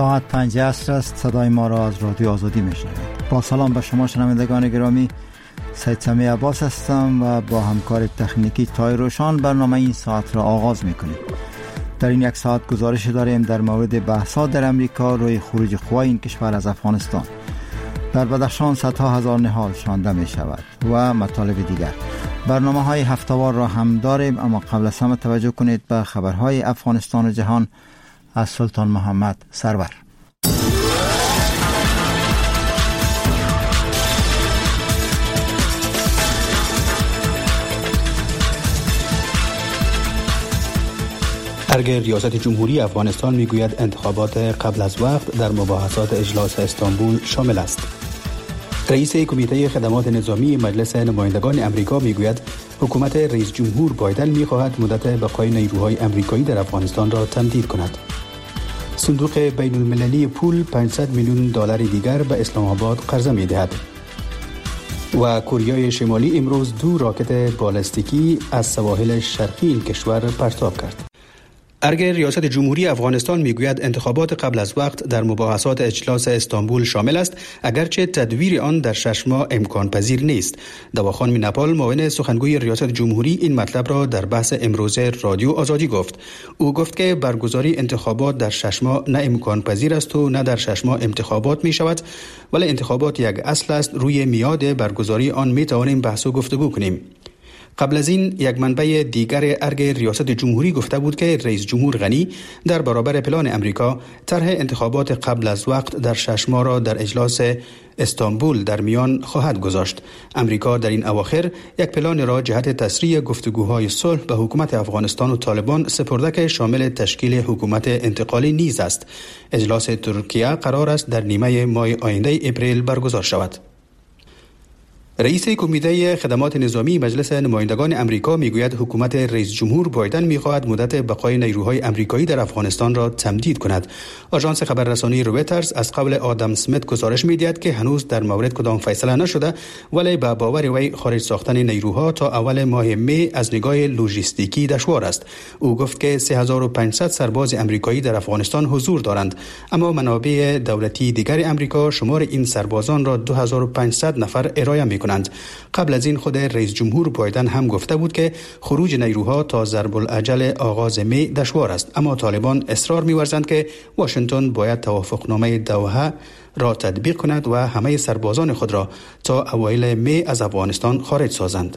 ساعت 5 عصر است. صدای ما را از رادیو آزادی میشنوید. با سلام به شما شنوندگان گرامی، سید سمی عباس هستم و با همکار تکنیکی تای روشان برنامه این ساعت را آغاز میکنیم. در این یک ساعت گزارش داریم در مورد بحث‌ها در امریکا روی خروج قوای این کشور از افغانستان. در بدخشان صدها هزار نهال شانده می شود و مطالب دیگر. برنامه‌های هفته‌وار را هم داریم، اما قبل از همه توجه کنید به خبرهای افغانستان و جهان از سلطان محمد سرور. ارگ ریاست جمهوری افغانستان میگوید انتخابات قبل از وقت در مباحثات اجلاس استانبول شامل است. رئیس کمیته خدمات نظامی مجلس نمایندگان امریکا میگوید حکومت رئیس جمهور بایدن میخواهد مدت بقای نیروهای امریکایی در افغانستان را تمدید کند. صندوق بین المللی پول 500 میلیون دلار دیگر به اسلام آباد قرضه میدهد. و کره شمالی امروز 2 راکت بالستیکی از سواحل شرقی این کشور پرتاب کرد. ارگ ریاست جمهوری افغانستان میگوید انتخابات قبل از وقت در مباحثات اجلاس استانبول شامل است، اگرچه تدویر آن در 6 ماه امکان پذیر نیست. دواخان نپال، معاون سخنگوی ریاست جمهوری، این مطلب را در بحث امروز رادیو آزادی گفت. او گفت که برگزاری انتخابات در 6 ماه نه امکان پذیر است و نه در 6 ماه انتخابات می شود، ولی انتخابات یک اصل است. روی میعاد برگزاری آن می توانیم بحث و گفتگو کنیم. قبل از این یک منبع دیگر ارگ ریاست جمهوری گفته بود که رئیس جمهور غنی در برابر پلان امریکا طرح انتخابات قبل از وقت در 6 ماه را در اجلاس استانبول در میان خواهد گذاشت. امریکا در این اواخر یک پلان را جهت تسریع گفتگوهای صلح به حکومت افغانستان و طالبان سپرده که شامل تشکیل حکومت انتقالی نیز است. اجلاس ترکیه قرار است در نیمه ماه آینده اپریل برگزار شود. رئیس کمیته خدمات نظامی مجلس نمایندگان امریکا میگوید حکومت رئیس جمهور بایدن میخواهد مدت بقای نیروهای امریکایی در افغانستان را تمدید کند. آژانس خبررسانی رویترز از قول آدم سمیت گزارش میدهد که هنوز در مورد کدام فیصله نشده، ولی به باور وی خارج ساختن نیروها تا اول ماه می از نگاه لوجستیکی دشوار است. او گفت که 3500 سرباز امریکایی در افغانستان حضور دارند، اما منابع دولتی دیگر امریکا شمار این سربازان را 2500 نفر ارائه می‌کنند. قبل از این خود رئیس جمهور بایدن هم گفته بود که خروج نیروها تا ضرب الاجل آغاز می دشوار است، اما طالبان اصرار می‌ورزند که واشنگتن باید توافقنامه دوحه را تطبیق کند و همه سربازان خود را تا اوایل می از افغانستان خارج سازند.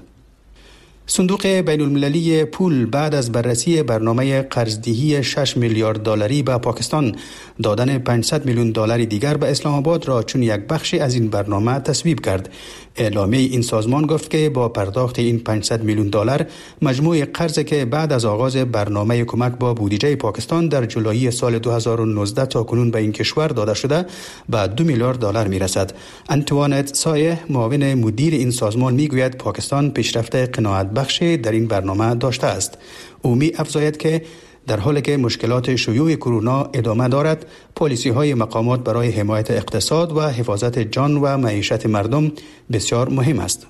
صندوق بین المللی پول بعد از بررسی برنامه قرضدهی 6 میلیارد دلاری به پاکستان دادن 500 میلیون دلار دیگر به اسلام آباد را چون یک بخشی از این برنامه تصویب کرد. اعلامیه این سازمان گفت که با پرداخت این 500 میلیون دلار مجموع قرضی که بعد از آغاز برنامه کمک با بودجه پاکستان در جولای سال 2019 تا کنون به این کشور داده شده به 2 میلیارد دلار میرسد. انتوانت سایه، معاون مدیر این سازمان، میگوید پاکستان پیشرفت قناعت بخشی در این برنامه داشته است. او می افزاید که در حالی که مشکلات شیوع کرونا ادامه دارد، پالیسی‌های مقامات برای حمایت اقتصاد و حفاظت جان و معیشت مردم بسیار مهم است.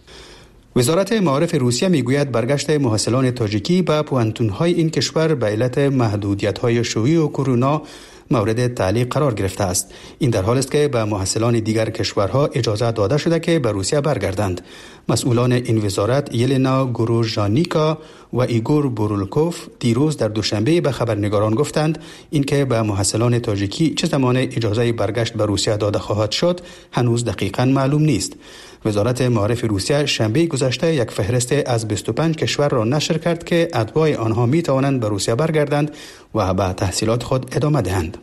وزارت معارف روسیه میگوید برگشت محصلان تاجیکی به پوهنتون‌های این کشور به علت محدودیت‌های شیوع کرونا مورد تعلیق قرار گرفته است. این در حالی است که به محصلان دیگر کشورها اجازه داده شده که به روسیه برگردند. مسئولان این وزارت یلنا گروژانیکا و ایگور بورولکوف دیروز در دوشنبه به خبرنگاران گفتند اینکه به محصلان تاجیکی چه زمان اجازه برگشت به روسیه داده خواهد شد هنوز دقیقاً معلوم نیست. وزارت معارف روسیه شنبه گذشته یک فهرست از 25 کشور را نشر کرد که اتباع آنها می توانند به روسیه برگردند و به تحصیلات خود ادامه دهند.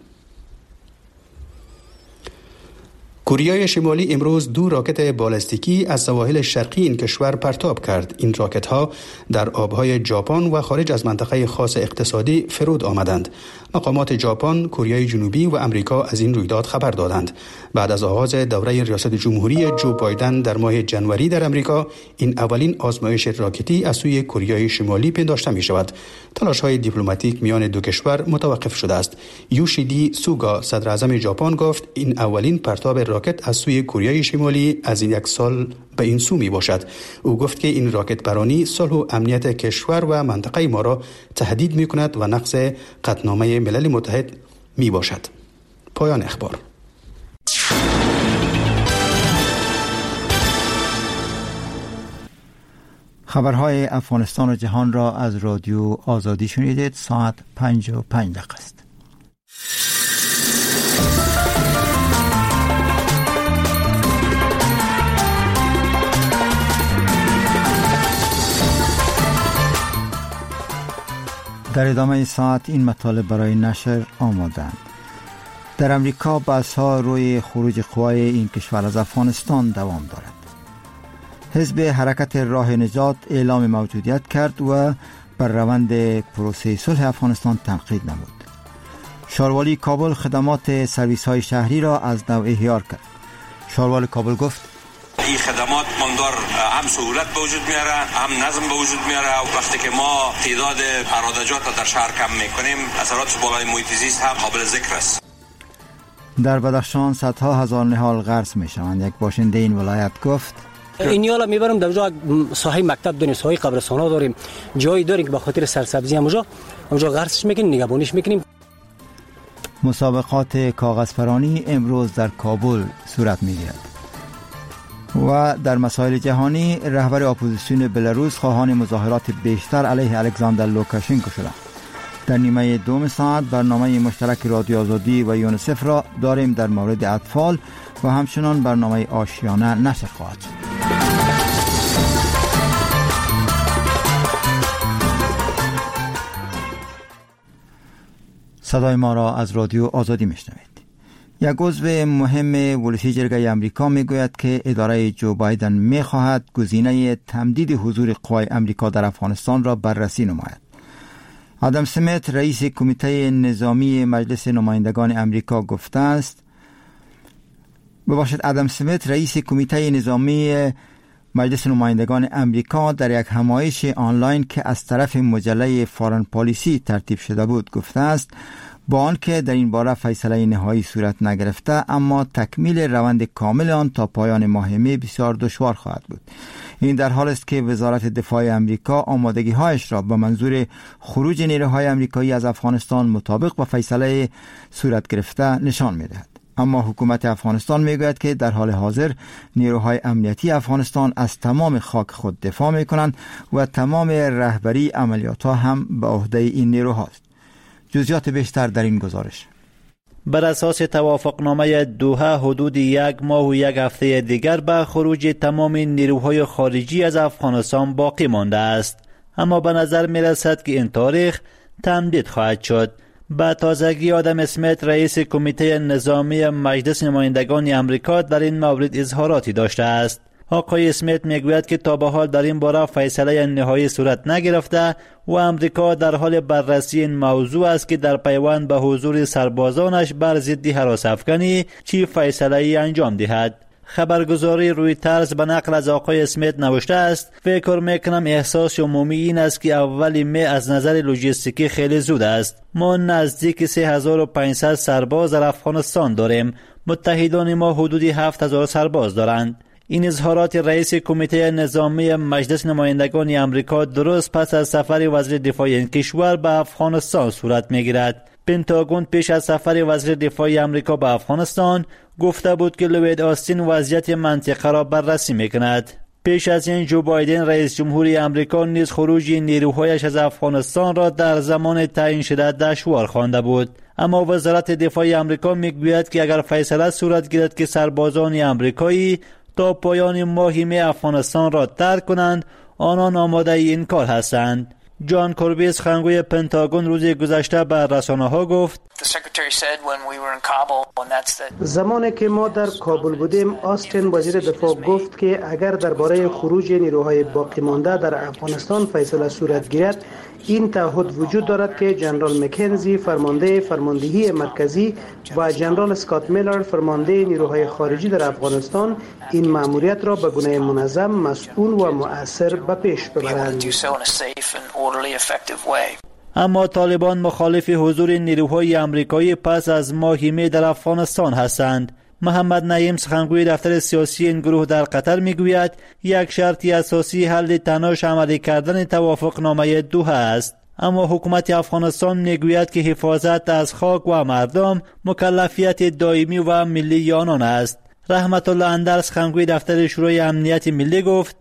کره شمالی امروز 2 راکت بالستیکی از سواحل شرقی این کشور پرتاب کرد. این راکت ها در آبهای ژاپن و خارج از منطقه خاص اقتصادی فرود آمدند. مقامات ژاپن، کره جنوبی و امریکا از این رویداد خبر دادند. بعد از آغاز دوره ریاست جمهوری جو بایدن در ماه ژانویه در امریکا، این اولین آزمایش راکتی از سوی کره شمالی پنداشته می شود. تلاش‌های دیپلماتیک میان دو کشور متوقف شده است. یوشیدی سوگا، صدر اعظم ژاپن، گفت این اولین پرتاب راکت از سوی کره شمالی از این 1 سال به این سو می باشد. او گفت که این راکت بارانی صلح و امنیت کشور و منطقه ما را تهدید می کند و نقض قطعنامه ملل متحد می باشد. پایان اخبار. خبرهای افغانستان و جهان را از رادیو آزادی شنیدید. ساعت 5:05 است. در ادامه ساعت این مطالب برای نشر آمادند. در امریکا بحث‌ها روی خروج قوای این کشور از افغانستان دوام دارد. حزب حرکت راه نجات اعلام موجودیت کرد و بر روند پروسه صلح افغانستان تنقید نمود. شاروالی کابل خدمات سرویس‌های شهری را از نو احیار کرد. شاروالی کابل گفت این خدمات مقدار هم سهولت به وجود میاره، هم نظم به وجود میاره. وقتی که ما تعداد پرادجات را در شهر کم میکنیم، اثرات بالای محیط زیست هم قابل ذکر است. در بدخشان صدها هزار نهال غرس میشوند. یک باشنده این ولایت گفت این حالا میبرم در اونجا ساحه مکتب داریم، ساحه قبرستانا داریم، جایی داریم که به خاطر سرسبزی اونجا غرسش میکنیم، نگهبانیش میکنیم. مسابقات کاغذپرانی امروز در کابل صورت میگیرد. و در مسائل جهانی رهبر اپوزیسیون بلاروس خواهان مظاهرات بیشتر علیه الکساندر لوکاشنکو شدند. در نیمه دوم ساعت برنامه مشترک رادیو آزادی و یونیسف را داریم در مورد اطفال و همچنان برنامه آشیانه نشر خواهد شد. صدای ما را از رادیو آزادی میشنوید. یک عضو مهم ولسی جرگه امریکا میگوید که اداره جو بایدن میخواهد گزینه تمدید حضور قوای امریکا در افغانستان را بررسی نماید. آدم سمیت رئیس کمیته نظامی مجلس نمایندگان امریکا گفته است آدم سمیت رئیس کمیته نظامی مجلس نمایندگان امریکا در یک همایش آنلاین که از طرف مجله فارن پالیسی ترتیب شده بود گفته است با آنکه در این باره فیصله نهایی صورت نگرفته، اما تکمیل روند کامل آن تا پایان ماه می بسیار دشوار خواهد بود. این در حال است که وزارت دفاع امریکا آمادگی‌هایش را به منظور خروج نیروهای امریکایی از افغانستان مطابق با فیصله صورت گرفته نشان می‌دهد. اما حکومت افغانستان میگوید که در حال حاضر نیروهای امنیتی افغانستان از تمام خاک خود دفاع می‌کنند و تمام رهبری عملیات‌ها هم به عهده این نیروهاست. جزئیات بیشتر در این گزارش. بر اساس توافقنامه دوحه حدود 1 ماه و 1 هفته دیگر به خروج تمام نیروهای خارجی از افغانستان باقی مانده است، اما به نظر می رسد که این تاریخ تمدید خواهد شد. با تازگی آدم اسمیت رئیس کمیته نظامی مجلس نمایندگان امریکا در این مورد اظهاراتی داشته است. آقای اسمیت میگوید که تا به حال در این باره فیصله نهایی صورت نگرفته و امریکا در حال بررسی این موضوع است که در پیوند به حضور سربازانش بر ضد هراس افغانی چی فیصله انجام دهد. خبرگزاری رویترز به نقل از آقای اسمیت نوشته است فکر میکنم احساس عمومی این است که اول می از نظر لوجستیکی خیلی زود است. ما نزدیک 3500 سرباز در افغانستان داریم. متحدان ما حدود 7000 سرباز دارند. این اظهارات رئیس کمیته نظامی مجلس نمایندگان امریکا درست پس از سفر وزیر دفاع این کشور به افغانستان صورت میگیرد. پنتاگون پیش از سفر وزیر دفاع امریکا به افغانستان گفته بود که لوید آستین وضعیت منطقه را بررسی میکند. پیش از این جو بایدن رئیس جمهوری امریکا نیز خروج نیروهایش از افغانستان را در زمان تعیین شده دشوار خوانده بود. اما وزارت دفاع امریکا میگوید که اگر فیصله صورت گیرد که سربازان امریکایی تا پایان ماه می افغانستان را ترک کنند، آنان آماده این کار هستند. جان کوربی سخنگوی پنتاگون روز گذشته به رسانه‌ها گفت زمانی که ما در کابل بودیم آستین وزیر دفاع گفت که اگر درباره خروج نیروهای باقی مانده در افغانستان فیصله صورت گیرد این تعهد وجود دارد که جنرال مکنزی فرمانده فرماندهی مرکزی و جنرال اسکات میلر فرمانده نیروهای خارجی در افغانستان این مأموریت را به گونه منظم، مسئول و مؤثر به پیش ببرند. اما طالبان مخالف حضور نیروهای امریکایی پس از ماه می در افغانستان هستند. محمد نعیم سخنگوی دفتر سیاسی این گروه در قطر میگوید یک شرط اساسی حل تناش عملی کردن توافقنامه دوحه است. اما حکومت افغانستان میگوید که حفاظت از خاک و مردم مکلفیت دائمی و ملی آنان است. رحمت الله اندرس خنگوی دفتر شورای امنیت ملی گفت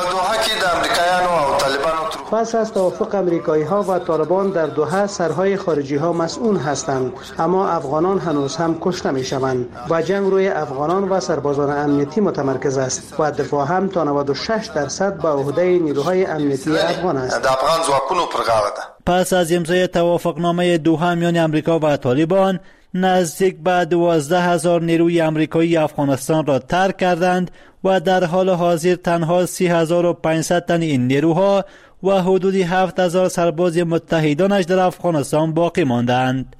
پس از توافق امریکایی ها و طالبان در دوحه سرهای خارجی ها مسئول هستند، اما افغانان هنوز هم کشته می شوند و جنگ روی افغانان و سربازان امنیتی متمرکز است و دفاع هم تا 96% به عهده نیروهای امنیتی افغان است. پس از امضای توافقنامه دوحه میان امریکا و طالبان، نزدیک به 12,000 نیروی امریکایی افغانستان را ترک کردند و در حال حاضر تنها 30,500 تن این نیروها و حدود 7,000 سرباز متحدانش در افغانستان باقی ماندند.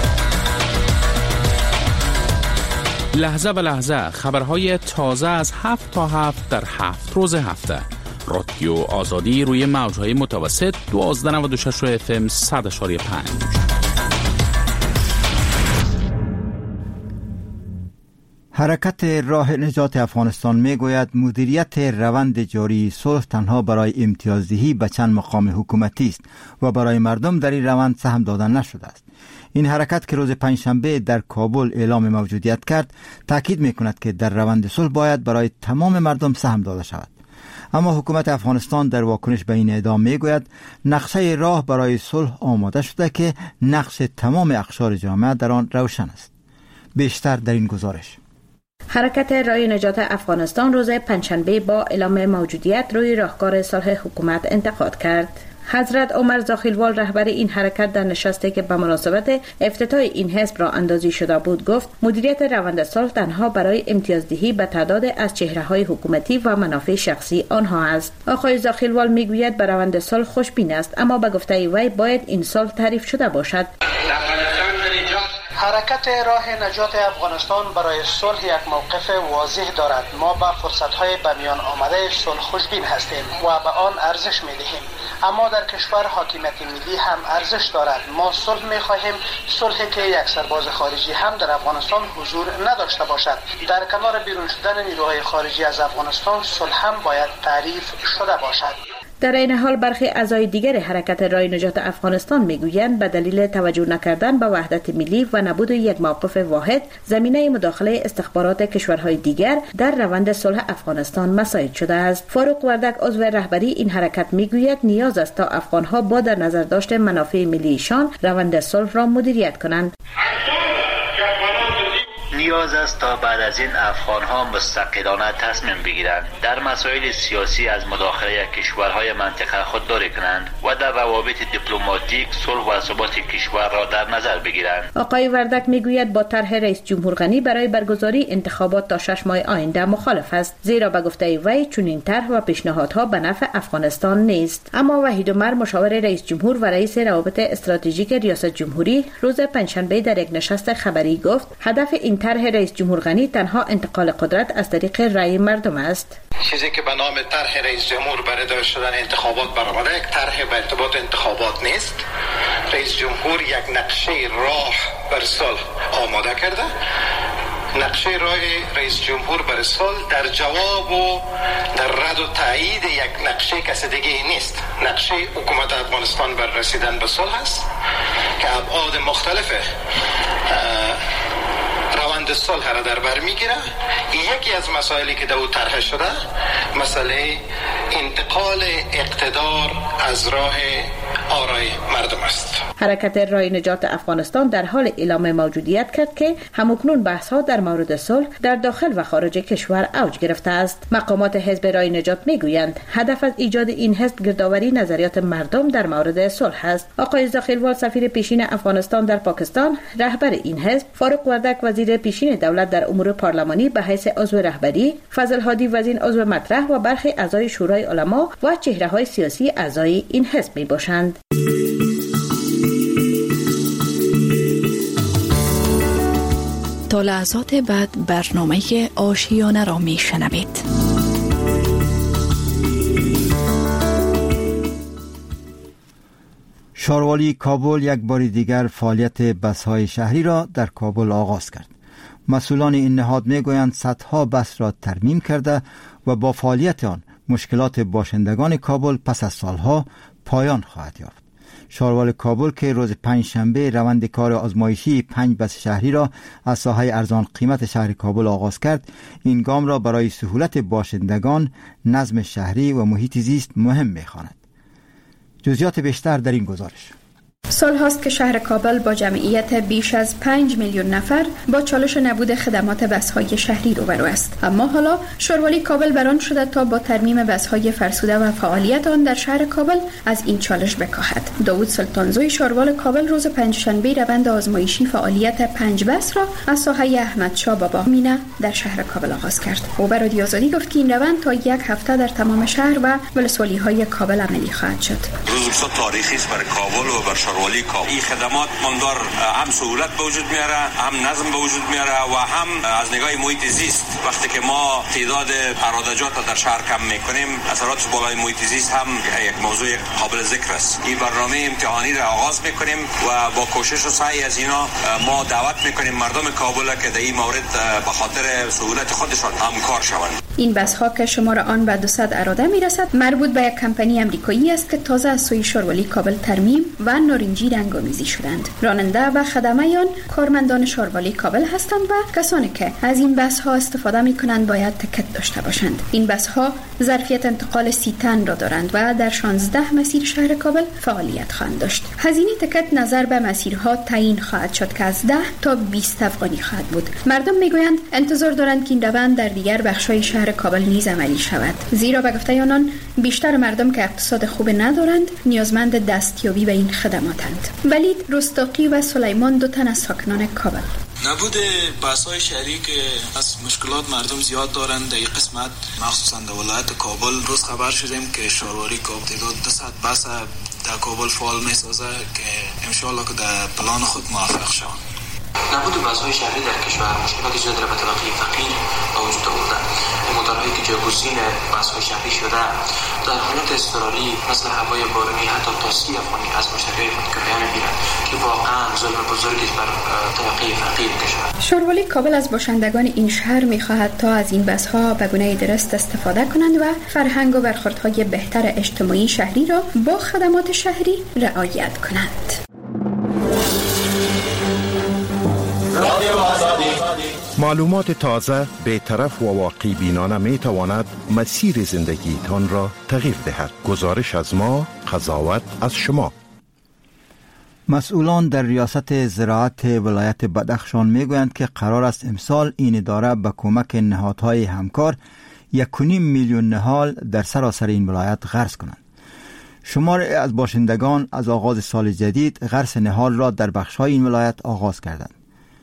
لحظه به لحظه خبرهای تازه از 7 تا 7 در 7 روز هفته. رادیو آزادی روی موجهای متوسط 1296 FM 100.5. حرکت راه نجات افغانستان میگوید مدیریت روند جاری صلح تنها برای امتیازدهی به چند مقام حکومتی است و برای مردم در این روند سهم دادن نشده است. این حرکت که روز پنجشنبه در کابل اعلام موجودیت کرد، تاکید میکند که در روند صلح باید برای تمام مردم سهم داده شود. اما حکومت افغانستان در واکنش به این اعلام میگوید نقشه راه برای صلح آماده شده که نقش تمام اقشار جامعه در آن روشن است. بیشتر در این گزارش. حرکت راه نجات افغانستان روز پنجشنبه با اعلام موجودیت روی راهکار صلح حکومت انتقاد کرد. حضرت عمر زاخیلوال رهبر این حرکت در نشستی که به مناسبت افتتاح این حزب را اندازی شده بود گفت مدیریت روند صلح تنها برای امتیازدهی به تعداد از چهره‌های حکومتی و منافع شخصی آنها است. آقای زاخیلوال میگوید به روند صلح خوشبین است، اما به گفته وی باید این صلح تعریف شده باشد. حرکت راه نجات افغانستان برای صلح یک موقف واضح دارد. ما به فرصت‌های به میان آمده صلح خوشبین هستیم و به آن ارزش می‌دهیم. اما در کشور حاکمیت ملی هم ارزش دارد. ما صلح می‌خواهیم، صلحی که یک سرباز خارجی هم در افغانستان حضور نداشته باشد. در کنار بیرون شدن نیروهای خارجی از افغانستان، صلح هم باید تعریف شده باشد. در این حال برخی اعضای دیگر حرکت راه نجات افغانستان میگویند به دلیل توجه نکردن به وحدت ملی و نبود یک موقف واحد، زمینه مداخله استخبارات کشورهای دیگر در روند صلح افغانستان مساعد شده است. فاروق وردک عضو رهبری این حرکت میگوید نیاز است تا افغانها با در نظر داشت منافع ملیشان روند صلح را مدیریت کنند. نیاز است تا بعد از این افغان‌ها مستقلانه تصمیم بگیرند، در مسائل سیاسی از مداخله کشورهای منطقه خودداری کنند و در روابط دیپلماتیک صلح و ثبات کشور را در نظر بگیرند. آقای وردک میگوید با طرح رئیس جمهور غنی برای برگزاری انتخابات تا 6 ماه آینده مخالف است، زیرا به گفته وی چنین طرح و پیشنهادها به نفع افغانستان نیست. اما وحید عمر مشاور رئیس جمهور و رئیس روابط استراتژیک ریاست جمهوری روز پنجشنبه در یک نشست خبری گفت هدف این طرح رئیس جمهور غنی تنها انتقال قدرت از طریق رأی مردم است. چیزی که به نام طرح رئیس جمهور برای داشته شدن انتخابات برآمده، یک طرح به ارتباط انتخابات نیست. رئیس جمهور یک نقشه راه بر صلح آماده کرده. نقشه راه رئیس جمهور بر صلح در جواب و در رد و تایید یک نقشه کس دیگه نیست. نقشه حکومت افغانستان بر رسیدن به صلح است که ابعاد مختلف روند صلح را در بر میگیره. یکی از مسائلی که در او طرح شده مسئله انتقال اقتدار از راه آرای مردم است. حرکت راه نجات افغانستان در حال اعلام موجودیت کرد که همکنون بحث‌ها در مورد صلح در داخل و خارج کشور اوج گرفته است. مقامات حزب راه نجات میگویند هدف از ایجاد این حزب گردآوری نظریات مردم در مورد صلح است. آقای زاخیلوال سفیر پیشین افغانستان در پاکستان، رهبر این حزب، فاروق وردک وزیر پیشین دولت در امور پارلمانی به حیث عضو رهبری، فضل هادی وزیر عضو مطرح و برخی اعضای شورای علما و چهره‌های سیاسی اعضای این حزب میباشند. تا لحظات بعد برنامه آشیانه را میشنوید. شاروالی کابل یک بار دیگر فعالیت بس‌های شهری را در کابل آغاز کرد. مسئولان این نهاد میگویند صدها بس را ترمیم کرده و با فعالیت آن مشکلات باشندگان کابل پس از سالها پایان خواهد یافت. شاروال کابل که روز پنجشنبه روند کار آزمایشی 5 بس شهری را از ساحه ارزان قیمت شهر کابل آغاز کرد، این گام را برای سهولت باشندگان، نظم شهری و محیط زیست مهم می‌خواند. جزئیات بیشتر در این گزارش. سال هاست که شهر کابل با جمعیت بیش از 5 میلیون نفر با چالش نبود خدمات بس‌های شهری روبرو است. اما حالا شاروالی کابل بران شده تا با ترمیم بس‌های فرسوده و فعالیت آن در شهر کابل از این چالش بکاهد. داوود سلطانزوی شاروال کابل روز پنجشنبه روند آزمایشی فعالیت 5 بس را از ساحه احمدشاه بابا مینه در شهر کابل آغاز کرد. او به رادیو آزادی گفت که این روند تا 1 هفته در تمام شهر و ولسوالی‌های کابل عملی خواهد شد. روز بسیار تاریخی است برای کابل و بر شاروالی کابل. این خدمات ماندار هم سهولت به وجود میاره، هم نظم به وجود میاره و هم از نگاه محیط زیست. وقتی که ما تعداد قراردادات در شهر کم میکنیم، اثرات بالای محیط زیست هم یک موضوع قابل ذکر است. این برنامه امتحانی را آغاز میکنیم و با کوشش و سعی از اینا ما دعوت میکنیم مردم کابل که در این مورد به خاطر سهولت خودشان همکار شوند. این بس ها که شمار آن به 200 اراده میرسد مربوط به یک کمپانی امریکایی است که تازه از سوی شاروالی کابل ترمیم و نارنجی رنگ‌آمیزی شدند. راننده و خدمه آن کارمندان شاروالی کابل هستند و کسانی که از این بس ها استفاده میکنند باید تکت داشته باشند. این بس ها ظرفیت انتقال 30 تن را دارند و در 16 مسیر شهر کابل فعالیت خواهند داشت. هزینه تکت نظر به مسیرها تعیین خواهد شد که از 10 تا 20 افغانی خواهد بود. مردم میگویند انتظار دارند که این روند در دیگر بخش‌های شهر کابل نیز عملی شود، زیرا به گفته آنان بیشتر مردم که اقتصاد خوب ندارند نیازمند دستیابی به این خدماتند. ولید رستاقی و سلیمان 2 تن از ساکنان کابل. نبود بس‌های شهری که از مشکلات مردم زیاد دارند در این قسمت، مخصوصا در ولایت کابل. روز خبر شدیم که شاروالی کابل تعداد 200 بس در کابل فعال می‌سازه که ان شاءالله که در پلان خود موفق شوند. نبود بس‌های شهری در کشور مشکلاتی زیاد را به طبقه فقیر به وجود آورده. مدارهایی که جایگزین بس‌های شهری شده در حالت اضطراری مثل هوای بارانی حتی تا 30 افغانی از مشتریای خود کرایه می‌گیرند که واقعا ظلم بزرگی بر طبقه فقیر کشور. شاروالی کابل از باشندگان این شهر می‌خواهد تا از این بس‌ها به گونه درست استفاده کنند و فرهنگ و برخوردهای بهتر اجتماعی شهری را با خدمات شهری رعایت کنند. معلومات تازه، بی‌طرف و واقعی بینانه می تواند مسیر زندگیتان را تغییر دهد. گزارش از ما، قضاوت از شما. مسئولان در ریاست زراعت ولایت بدخشان می گویند که قرار است امسال این اداره به کمک نهادهای همکار 1.5 میلیون نهال در سراسر این ولایت غرس کنند. شمار از باشندگان از آغاز سال جدید غرس نهال را در بخش‌های این ولایت آغاز کردند.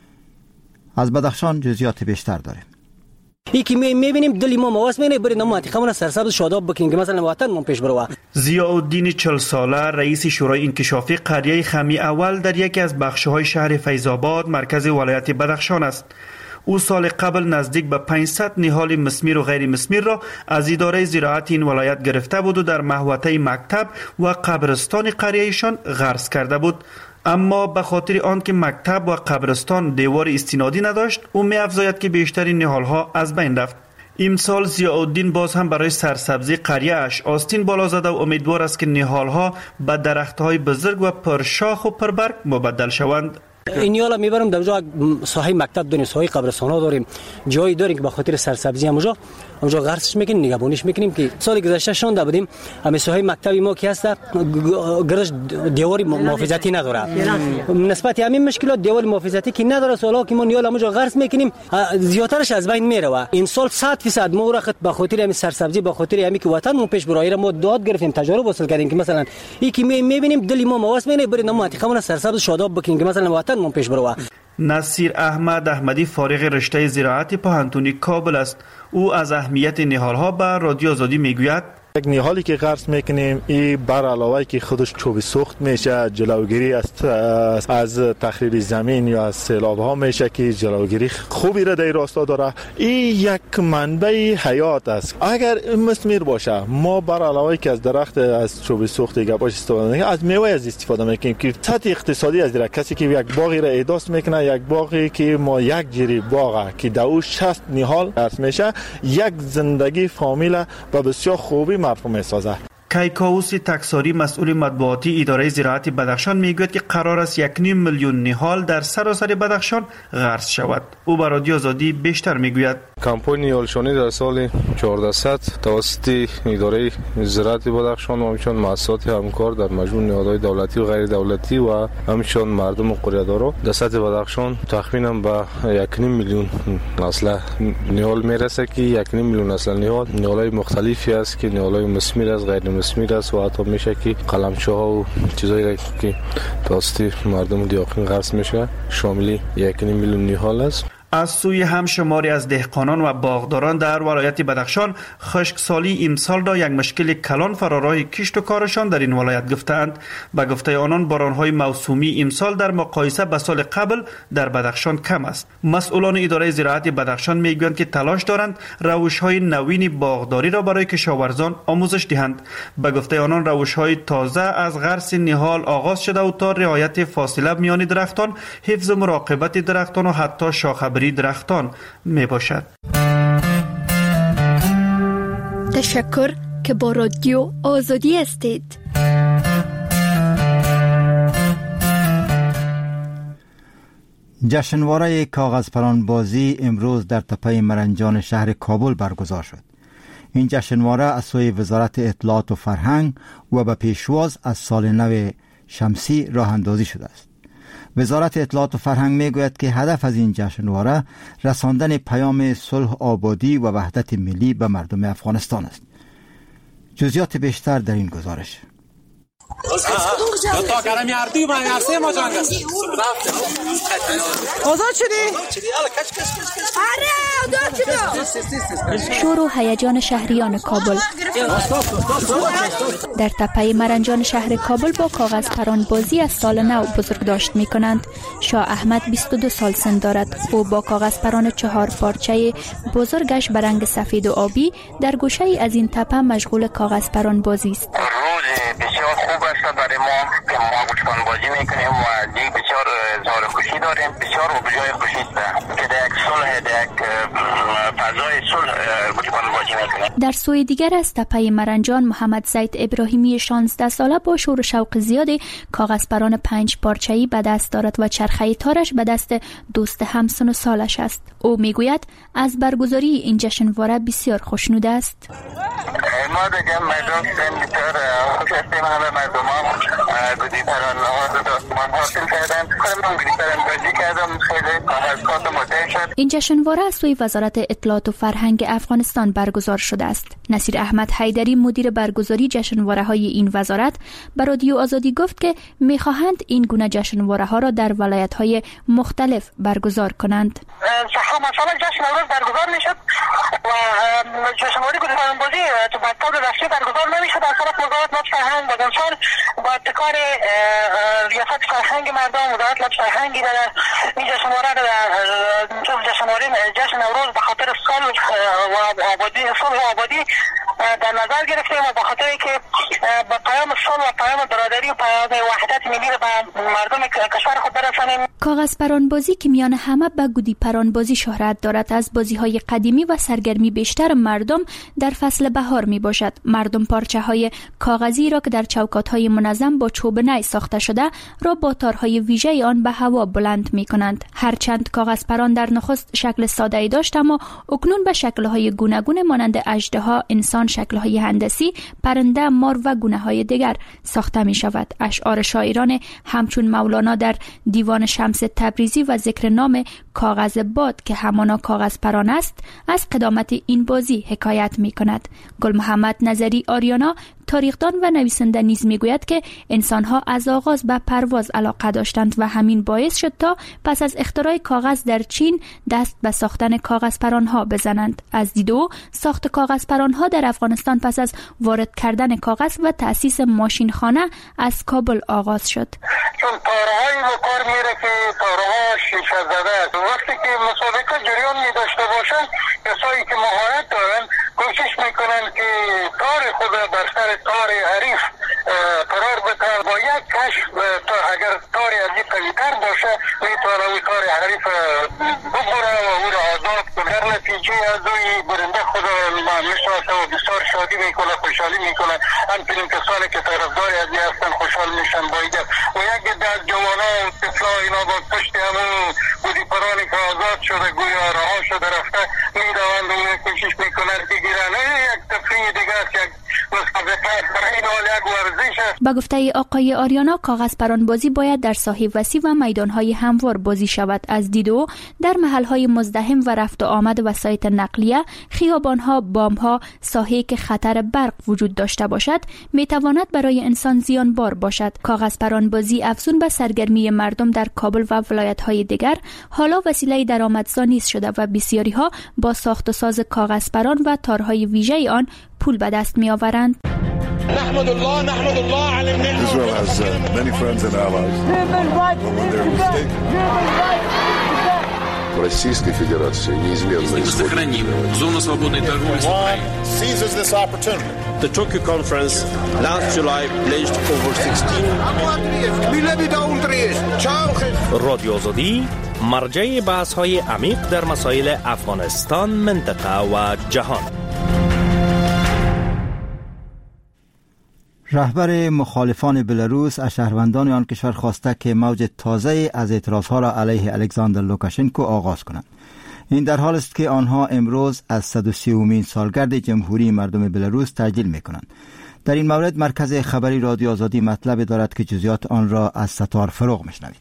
از بدخشان جزئیات بیشتر داریم. یکی می‌بینیم دلی ما مواس می‌نه برای منطقه‌مون سرسبز شاداب بکنیم که مثلا وطن ما پیش بره. ضیاءالدین 40 ساله رئیس شورای انکشافی قریه خمی اول در یکی از بخش‌های شهر فیض‌آباد مرکز ولایت بدخشان است. او سال قبل نزدیک به 500 نهال مسمیر و غیر مسمیر را از اداره زراعت این ولایت گرفته بود و در محوطه مکتب و قبرستان قریه‌شان غرس کرده بود. اما به خاطر آن که مکتب و قبرستان دیوار استنادی نداشت، او می افزاید که بیشترین نهالها از بین رفت. امسال ضیاءالدین باز هم برای سرسبزی قریه اش آستین بالا زده و امیدوار است که نهالها به درختهای بزرگ و پرشاخ و پربرگ مبدل شوند. این یالا میبرم در جا ساحه مکتب داریم، ساحه قبرستان ها داریم، جایی داریم که به خاطر سرسبزی اونجا غرسش میکنیم، نگهبانیش میکنیم که سال گذشته شونده بودیم همه ساحه مکتبی ما که هست گرش دیواری محافظتی نداره. نسبت همین مشکلات دیوار محافظتی که نداره، سالا که ما نیال اونجا غرس میکنیم زیادترش از بین میره و این سال 100% ما رخت به خاطر همین سرسبزی به خاطر همین که وطن ما پیش برای ما داد گرفتیم، تجارب حاصل کردیم که مثلا یکی میبینیم دلی ما مواس میکنه برای منطقه‌مون سرسبز شاداب بکنیم که مثلا وطن ما پیش بره. نصیر احمد احمدی فارغ رشته زراعت پوهنتون کابل است. او از اهمیت نهالها به رادیو آزادی میگوید یک نهالی که غرس میکنیم این بر علاوه که خودش چوب سوخت میشه، جلوگیری از تخریب زمین یا از سیلاب ها میشه که جلوگیری خوبی را در راستا داره. این یک منبع حیات است. اگر مسمیر باشه ما بر علاوه که از درخت از چوب سوخت دیگه باش استفاده میکنیم، از میوه از استفاده میکنیم که سطح اقتصادی از دیگه کسی که یک باغی را ایداست میکنه، یک باغی که ما یک جری باغه که دو 60 نهال غرس میشه، یک زندگی فامیل و بسیار خوبی مفهوم میسازه. کیکاووس تکساری مسئول مطبوعاتی اداره زراعت بدخشان میگوید که قرار است 1.5 میلیون نهال در سراسر بدخشان غرس شود. او به رادیو آزادی بیشتر میگوید. کمپانی نهالشانی در سال 1400 توسط اداره زراعت بدخشان و همچنین مؤسسات همکار در مجموع نهادهای دولتی و غیر دولتی و همچنین مردم و قریه‌دارا در سطح بدخشان تخمینا به 1.5 میلیون اصل نهال میرسه که 1.5 میلیون اصل نهال‌های مختلفی است که نهال‌های مسمیر است، غیر مسمیر است و حتی میشه که قلمچه‌ها و چیزایی که توسط مردم دیاقین غرس میشه شامل 1.5 میلیون نهال است. از سوی هم شماری از دهقانان و باغداران در ولایت بدخشان خشکسالی امسال را یک مشکل کلان فراراه کشت و کارشان در این ولایت گفتند. به گفته آنان بارانهای موسومی امسال در مقایسه به سال قبل در بدخشان کم است. مسئولان اداره زراعت بدخشان میگویند که تلاش دارند روش‌های نوین باغداری را برای کشاورزان آموزش دهند. به گفته آنان روش‌های تازه از غرس نهال آغاز شده و تا رعایت فاصله میان درختان، حفظ و مراقبت درختان و حتی شاخه‌بری درختان می باشد. تشکر که با رادیو آزادی هستید. جشنواره کاغذپران بازی امروز در تپه مرنجان شهر کابل برگزار شد. این جشنواره از سوی وزارت اطلاعات و فرهنگ و به پیشواز از سال نو شمسی راه اندازی شده است. وزارت اطلاعات و فرهنگ میگوید که هدف از این جشنواره رساندن پیام صلح، آبادی و وحدت ملی به مردم افغانستان است. جزئیات بیشتر در این گزارش. شور و هیجان شهریان کابل در تپه مرنجان شهر کابل با کاغذ پران بازی از سال نو بزرگداشت می کنند. شاه احمد 22 سال سن دارد. او با کاغذ پران 4 پارچه بزرگش به رنگ سفید و آبی در گوشه ای از این تپه مشغول کاغذ پران بازی است. بسیار خوب است برای ما که ما بچکان بازی میکنیم و دیگه بسیار اظهار خوشی داریم. بسیار به جای خوشی است که در یک صلح، در یک فضای صلح بچکان بازی میکنیم. در سوی دیگر از تپه مرنجان محمد زید ابراهیمی 16 ساله با شور و شوق زیاد کاغذ پران 5 پارچه‌ای به دست دارد و چرخه تارش به دست دوست همسن و سالش است. او میگوید از برگزاری این جشنواره بسیار خوشنود است. ما دیگه مردم سنتر خوش هستیم، همه مردم ها گودی پران حاصل کردن. من گودی پران بازی کردم، خیلی کاغذات مطلع شد. این جشنواره از سوی وزارت اطلاعات و فرهنگ افغانستان برگزار شده است. نصیر احمد حیدری مدیر برگزاری جشنواره های این وزارت به رادیو آزادی گفت که میخواهند این گونه جشنواره ها را در ولایت های مختلف برگزار کنند. مثلا جشن نوروز برگزار میشد و جشنواره گودی پران بازی تو مکتب رسمی برگزار نمیشد. از طرف وزارت فرهنگ و امسال با ابتکار ریاست فرهنگ مردم وزارت فرهنگی در این جشنواره جشن نوروز به خاطر صلح و آبادی در نظر گرفتیم و به خاطر اینکه به پیام صلح و پیام برادری و پیام وحدت ملی به مردم کشور خود برسانیم. کاغذ پران بازی که میان همه به گودی پران بازی شهرت دارد. از بازی های قدیمی و سرگرمی بیشتر مردم در فصل بهار می باشد. مردم پارچه های کاغذی را که در چوکات های منظم با چوب نی ساخته شده را با تارهای ویژه آن به هوا بلند می کنند. هرچند کاغذ پران در نخست شکل ساده ای داشت، اما اکنون به شکل های گوناگون مانند اژدها، انسان، شکل های هندسی، پرنده، مار و گونه های دیگر ساخته می شود. اشعار شاعران همچون مولانا در دیوان شمس تبریزی و ذکر نام کاغذ باد که همانا کاغذ پران است از قدامت این بازی حکایت می کند. گل محمد نظری آریانا تاریخدان و نویسنده نیز میگوید که انسانها از آغاز به پرواز علاقه داشتند و همین باعث شد تا پس از اختراع کاغذ در چین دست به ساختن کاغذ پرانها بزنند. از دید او ساخت کاغذ پرانها در افغانستان پس از وارد کردن کاغذ و تأسیس ماشین خانه از کابل آغاز شد. چون تارهایی به کار میره که تارها شیشه زده است. وقتی که مسابقه جریان می داشته باشند، کسایی که مهارت دارن کوشش میکنن که تار خود بر سر تار حریف قرار بتن. با یک کشف تا اگر تاری از این قوی‌تر باشه میتونه او تار حریف ببره و او را آزاد کنه. نتیجه از اوی برنده خود میشناسه و بسیار شادی میکنه، خوشحالی میکنه. همچنین کسانی که طرفدار از هستن خوشحال میشن با ایده. و یک از جوانا و طفلا اینا با پشت همون بودی پرانی که آزاد شده گویا رها شده رفته میروند و کوشش میکنن که گیرن. یک تفریح دیگه است، یک مسابقه در این حال یک ورزش است. با گفته آقای آریانا، کاغذ پرانبازی باید در ساحه وسیع و میدانهای هموار بازی شود. از دیدو در محلهای مزدحم و رفت و آمد وسایط نقلیه، خیابانها، بامها، ساحه‌ای که خطر برق وجود داشته باشد میتواند برای انسان زیانبار باشد. کاغذ پرانبازی افزون به سرگرمی مردم در کابل و ولایت‌های دیگر حالا وسیله درآمدزا نیز شده و بسیاری‌ها با ساخت و ساز کاغذ پران و تارهای ویژه آن پول به دست می‌آورند. نحمد الله على النعمة. Israel has many friends and allies. Российской Федерации неизменно сохраним зону свободной торговли с Украиной. Seizes this opportunity. The Tokyo conference last July pledged over 16 رادیو آزادی مرجع بحث‌های عمیق در مسائل افغانستان، منطقه و جهان. رهبر مخالفان بلاروس از شهروندان آن کشور خواسته که موج تازه از اعتراضها را علیه الکساندر لوکاشنکو آغاز کنند. این در حال است که آنها امروز از 130مین سالگرد جمهوری مردم بلاروس تجلیل می‌کنند. در این مورد مرکز خبری رادیو آزادی مطلب دارد که جزئیات آن را از ستار فروغ میشنوید.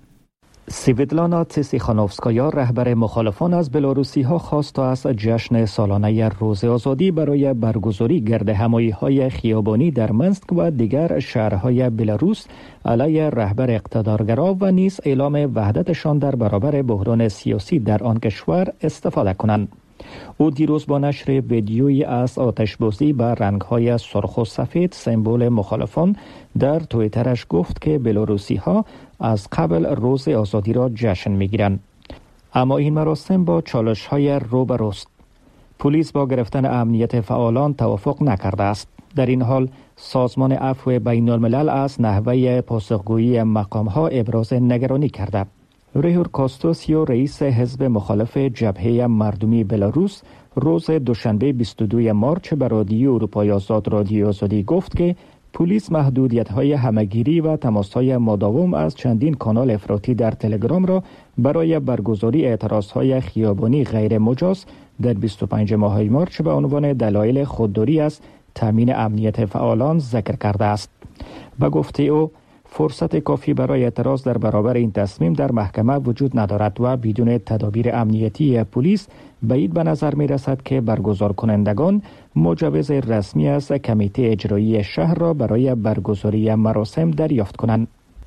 سویتلانا تیسیخانوفسکایا رهبر مخالفان از بلاروسی ها خواست تا از جشن سالانه روز آزادی برای برگزاری گردهمایی‌های خیابانی در منسک و دیگر شهرهای بلاروس علیه رهبر اقتدارگرا و نیز اعلام وحدتشان در برابر بحران سیاسی در آن کشور استفاده کنند. او دیروز با نشر ویدیویی از آتش‌بازی با رنگ‌های سرخ و سفید سمبل مخالفان در توییترش گفت که بلاروسی ها از قبل روز آزادی را جشن می‌گیرند. اما این مراسم با چالش‌های روبروست. پلیس با گرفتن امنیت فعالان توافق نکرده است. در این حال سازمان عفو بین‌الملل از نحوه پاسخگویی مقام‌ها ابراز نگرانی کرده. ریهور کاستوسیو رئیس حزب مخالف جبهه مردمی بلاروس روز دوشنبه 22 مارچ به رادیو اروپای آزاد رادیو آزادی گفت که پلیس محدودیت‌های همگیری و تماس‌های مداوم از چندین کانال افراطی در تلگرام را برای برگزاری اعتراض‌های خیابانی غیر مجاز در 25 ماه مارچ به عنوان دلایل خودداری از تامین امنیت فعالان ذکر کرده است. به گفته او فرصت کافی برای اعتراض در برابر این تصمیم در محکمه وجود ندارد و بدون تدابیر امنیتی پلیس بعید به نظر می رسد که برگزار کنندگان مجوز رسمی از کمیته اجرایی شهر را برای برگزاری مراسم دریافت کنند.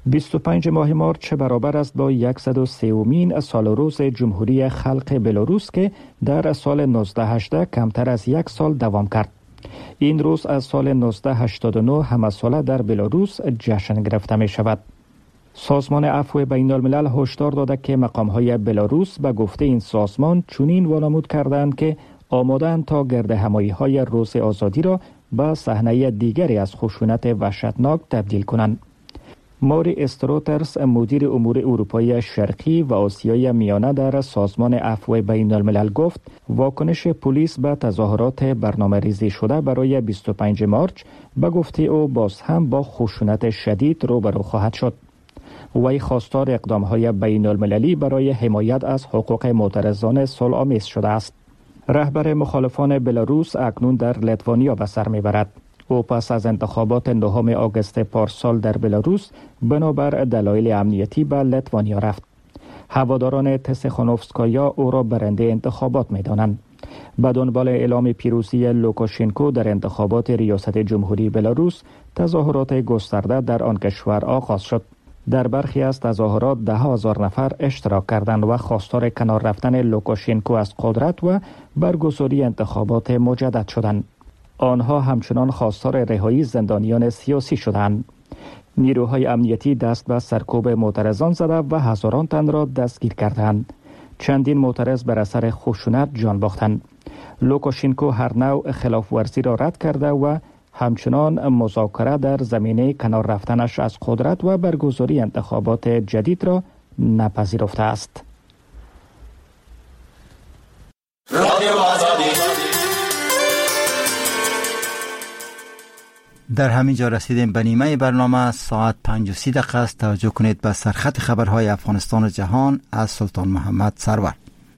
25 ماه مارچ برابر است با 130مین سال روز جمهوری خلق بلاروس که در سال 1918 کمتر از یک سال دوام کرد. این روز از سال 1989 همه ساله در بلاروس جشن گرفته می شود. سازمان عفو بین الملل هشدار داده که مقام‌های بلاروس به گفته این سازمان چنین وانمود کردند که آماده‌اند تا گردهمایی‌های روز آزادی را به صحنه دیگری از خشونت وحشتناک تبدیل کنند. ماری استروترز مدیر امور اروپای شرقی و آسیای میانه در سازمان عفو بین الملل گفت واکنش پلیس به تظاهرات برنامه ریزی شده برای 25 مارچ به گفته او باز هم با خشونت شدید روبرو خواهد شد. وی خواستار اقدام‌های بین المللی برای حمایت از حقوق معترضان صلح‌آمیز شده است. رهبر مخالفان بلاروس اکنون در لیتوانیا به سر میبرد. او پس از انتخابات 9 آگوست پارسال در بلاروس بنابر دلایل امنیتی به لیتوانیا رفت. هواداران تیسیخانوفسکایا او را برنده انتخابات می‌دانند. به دنبال اعلام پیروزی لوکاشنکو در انتخابات ریاست جمهوری بلاروس، تظاهرات گسترده در آن کشور آغاز شد. در برخی از تظاهرات 10,000 نفر اشتراک کردند و خواستار کنار رفتن لوکاشنکو از قدرت و برگزاری انتخابات مجدد شدند. آنها همچنان خواستار رهایی زندانیان سیاسی شدند. نیروهای امنیتی دست به سرکوب معترضان زده و هزاران تن را دستگیر کردند. چندین معترض بر اثر خشونت جان باختند. لوکاشنکو هر نوع خلاف ورزی را رد کرده و همچنان مذاکره در زمینه کنار رفتنش از قدرت و برگزاری انتخابات جدید را نپذیرفته است. در همین جا رسیدیم به نیمه برنامه. ساعت 5:30 است. توجه کنید به سرخط خبرهای افغانستان و جهان از سلطان محمد سرور.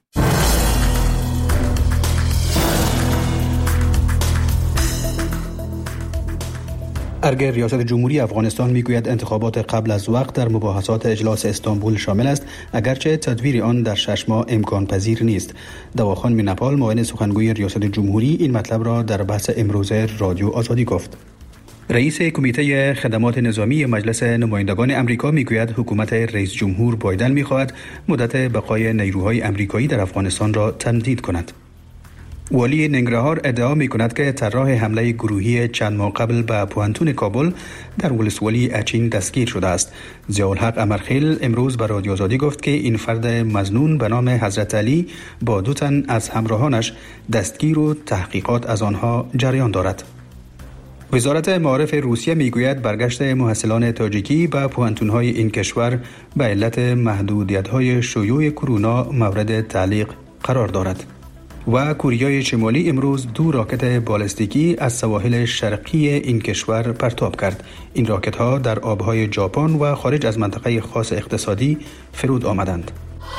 ارگه ریاست جمهوری افغانستان میگوید انتخابات قبل از وقت در مباحثات اجلاس استانبول شامل است، اگرچه تدویر آن در 6 ماه امکان پذیر نیست. دواخان مینپال معاون سخنگوی ریاست جمهوری این مطلب را در بحث امروز رادیو آزادی گفت. رئیس کمیته خدمات نظامی مجلس نمایندگان امریکا میگوید حکومت رئیس جمهور بایدن میخواهد مدت بقای نیروهای امریکایی در افغانستان را تمدید کند. والی ننگرهار ادعا می کند که طراح حمله گروهی چند ماه قبل به پوهنتون کابل در ولسوالی اچین دستگیر شده است. ضیاءالحق امرخیل امروز به رادیو آزادی گفت که این فرد مظنون به نام حضرت علی با 2 تن از همراهانش دستگیر و تحقیقات از آنها جریان دارد. وزارت معارف روسیه میگوید برگشت محصلان تاجیکی به پوهنتون‌های این کشور به علت محدودیت‌های شیوع کرونا مورد تعلیق قرار دارد. و کوریای شمالی امروز 2 راکت بالستیکی از سواحل شرقی این کشور پرتاب کرد. این راکت‌ها در آبهای ژاپن و خارج از منطقه خاص اقتصادی فرود آمدند.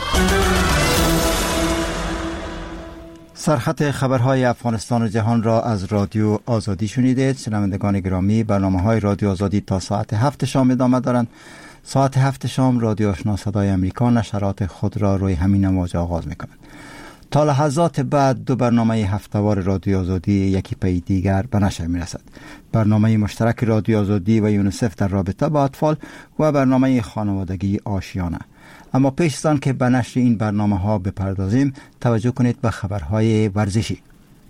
سرخط خبرهای افغانستان و جهان را از رادیو آزادی شنیدید. شنوندگان گرامی، برنامه‌های رادیو آزادی تا ساعت 7 شام ادامه دارند. ساعت 7 شام رادیو آشنا صدای امریکا نشرات خود را روی همین امواج آغاز می‌کند. تا لحظات بعد 2 برنامه هفته‌وار رادیو آزادی یکی پی دیگر به نشر می‌رسد. برنامه مشترک رادیو آزادی و یونیسف در رابطه با اطفال و برنامه خانوادگی آشیانه. اما پیش از آن که به نشر این برنامه‌ها بپردازیم، توجه کنید به خبرهای ورزشی.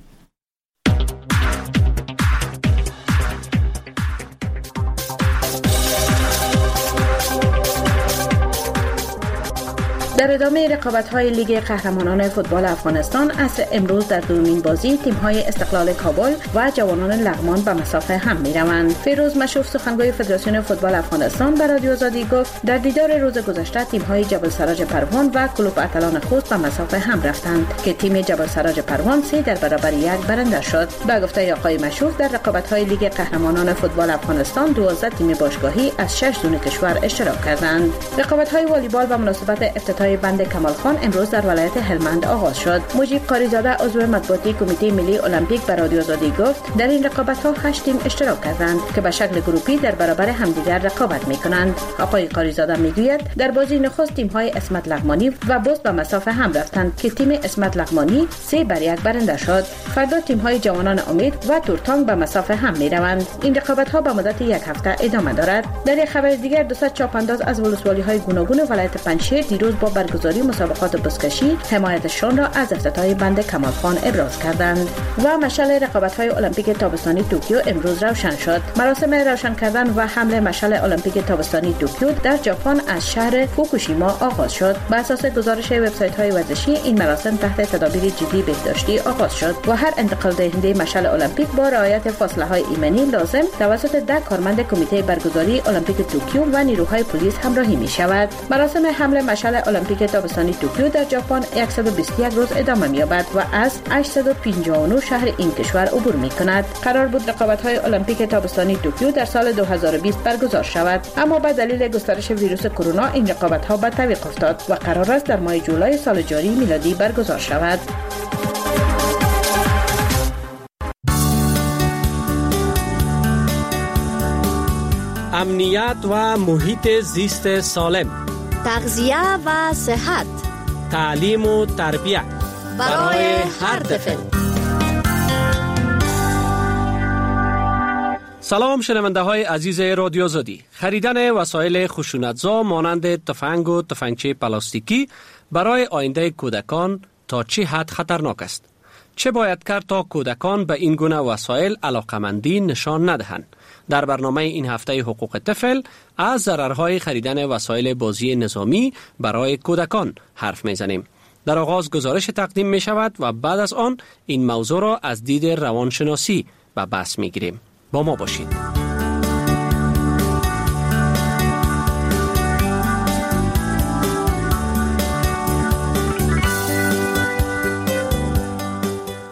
در ادامه رقابت‌های لیگ قهرمانان فوتبال افغانستان عصر امروز در دومین بازی تیم‌های استقلال کابل و جوانان لغمان به مسافه هم می‌روند. فیروز مشوف سخنگوی فدراسیون فوتبال افغانستان به رادیو آزادی گفت در دیدار روز گذشته تیم‌های جبل سراج پروان و کلوب اتلان خوست به مسافه هم رفتند که تیم جبل سراج پروان 3-1 برنده شد. به گفته آقای مشوف در رقابت‌های لیگ قهرمانان فوتبال افغانستان 12 تیم باشگاهی از 6 زون کشور اشتراک کردند. رقابت‌های والیبال به مناسبت افتتاح بند کمال خان امروز در ولایت هلمند آغاز شد. مجیب قاریزاده عضو مطبوعاتی کمیته ملی المپیک به رادیو آزادی گفت در این رقابت‌ها 8 تیم اشتراک کردند که به شکل گروپی در برابر همدیگر رقابت می‌کنند. آقای قاریزاده میگوید در بازی نخست تیم‌های اسمت لغمانی و بست به مسافه هم رفتند که تیم اسمت لغمانی 3-1 برنده شد. فردا تیم‌های جوانان امید و تورتانگ به مسافه هم می‌روند. این رقابت‌ها به مدت 1 هفته ادامه دارد. در یک خبر دیگر 200 چاپانداز از ولسوالی‌های گوناگون ولایت پنجشیر دیروز با برگزاری مسابقات بزکشی حمایتشان را از افتتاح بند کمال خان ابراز کردند. و مشعل رقابت‌های المپیک تابستانی توکیو امروز روشن شد. مراسم روشن کردن و حمل مشعل المپیک تابستانی توکیو در ژاپن از شهر فوکوشیما آغاز شد. بر اساس گزارش وبسایت‌های ورزشی این مراسم تحت تدابیر جدی بهداشتی آغاز شد و هر انتقال دهنده مشعل المپیک با رعایت فاصله‌های ایمنی لازم توسط 10 کارمند کمیته برگزاری المپیک توکیو و نیروهای پلیس همراهی می‌شود. مراسم حمل مشعل المپیک تابستانی توکیو در ژاپن 121 روز ادامه می‌یابد و از 859 شهر این کشور عبور می‌کند. قرار بود رقابت‌های المپیک تابستانی توکیو در سال 2020 برگزار شود، اما به دلیل گسترش ویروس کرونا این رقابت‌ها به تعویق افتاد و قرار است در ماه جولای سال جاری میلادی برگزار شود. امنیت و محیط زیست سالم، تغذیه و صحت، تعلیم و تربیت برای هر طفل. سلام شنونده های عزیز رادیو آزادی. خریدن وسایل خشونتزا مانند تفنگ و تفنگچه پلاستیکی برای آینده کودکان تا چه حد خطرناک است؟ چه باید کرد تا کودکان به این گونه وسایل علاقمندی نشان ندهند؟ در برنامه این هفته حقوق طفل از ضررهای خریدن وسایل بازی نظامی برای کودکان حرف میزنیم. در آغاز گزارش تقدیم می شود و بعد از آن این موضوع را از دید روانشناسی به بحث می گیریم. با ما باشید.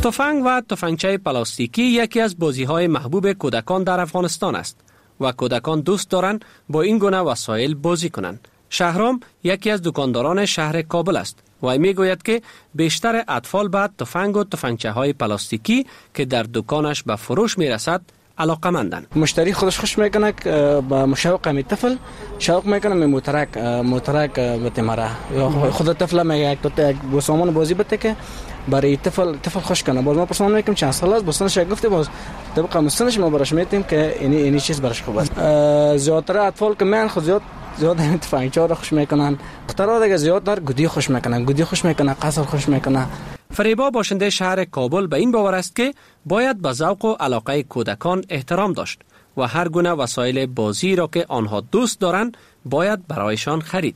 تفنگ و تفنگچه پلاستیکی یکی از بازی‌های محبوب کودکان در افغانستان است و کودکان دوست دارند با این گونه وسایل بازی کنند. شهرام یکی از دکانداران شهر کابل است و میگوید که بیشتر اطفال به تفنگ و تفنگچه‌های پلاستیکی که در دکانش به فروش میرسد علاقه‌مندند. مشتری خودش خوش میکنه با مشوق می طفل شوق میکنه می موترک بتمره یا خود طفل میگه یک سامان بازی بده که برای طفل خوش کنه. باز ما پرسان میکنیم چند سال است بسنش گفته باز طبق مستنش ما براش میتیم که اینی چیز براش خوب است. زیادتر اطفال که من خود زیاد این تفنگچه را خوش میکنن. دخترها دیگه زیادتر گودی خوش میکنن قصر خوش میکنن. فریبا باشنده شهر کابل به این باور است که باید به ذوق و علاقه کودکان احترام داشت و هر گونه وسایل بازی را که آنها دوست دارند باید برایشان خرید.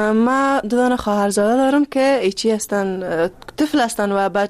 ما دو خواهرزاده دارم که ایچی هستن، طفل هستن و بعد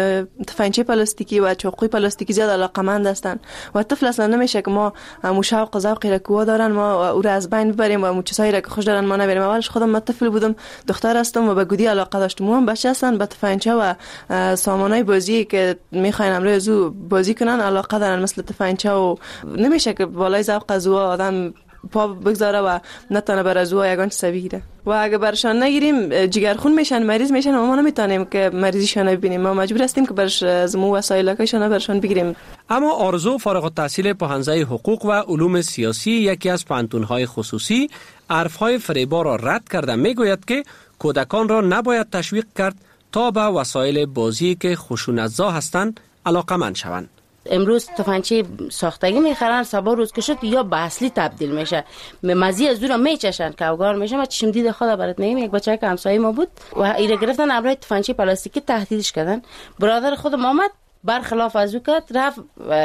تفنگچه پلاستیکی و چاقوی پلاستیکی زیاد علاقمند هستن و طفل اصلا نمیشه که ما مشوق و ذوقی را که دارن ما او را از بین ببریم و چیزایی را که خوش دارن ما نبریم. اولش خودم من طفل بودم، دختر هستم و به گودی علاقه داشتم. هم بچه هستن به تفنگچه و سامانای بازی که میخواین امروز زو بازی کنن علاقه دارن، مثل تفنگچه و نمیشه که بالای ذوق از آدم پا بگذاره و نتونه بر از او یگان چیز بگیره و اگه برشان نگیریم جگرخون میشن، مریض میشن و ما نمیتونیم که مریضیشان ببینیم. ما مجبور هستیم که برش از مو وسایلکشان برشان بگیریم. اما آرزو فارغ التحصیل پوهنځی حقوق و علوم سیاسی یکی از پوهنتون‌های خصوصی حرف‌های فریبا را رد کرده میگوید که کودکان را نباید تشویق کرد تا به وسایل بازی که خشونت‌زا هستند علاقه‌مند شوند. امروز تفنگچه ساختگی میخرن، صبح روز که شد یا به اصلی تبدیل میشه، مزی از دور میچشن که اوگار میشه. ما چشم دید خدا برات میگم، یک بچه که همسایه ما بود و ایره گرفتن ابرای تفنگچه پلاستیکی تهدیدش کردن. برادر خودم آمد برخلاف از او کرد، رفت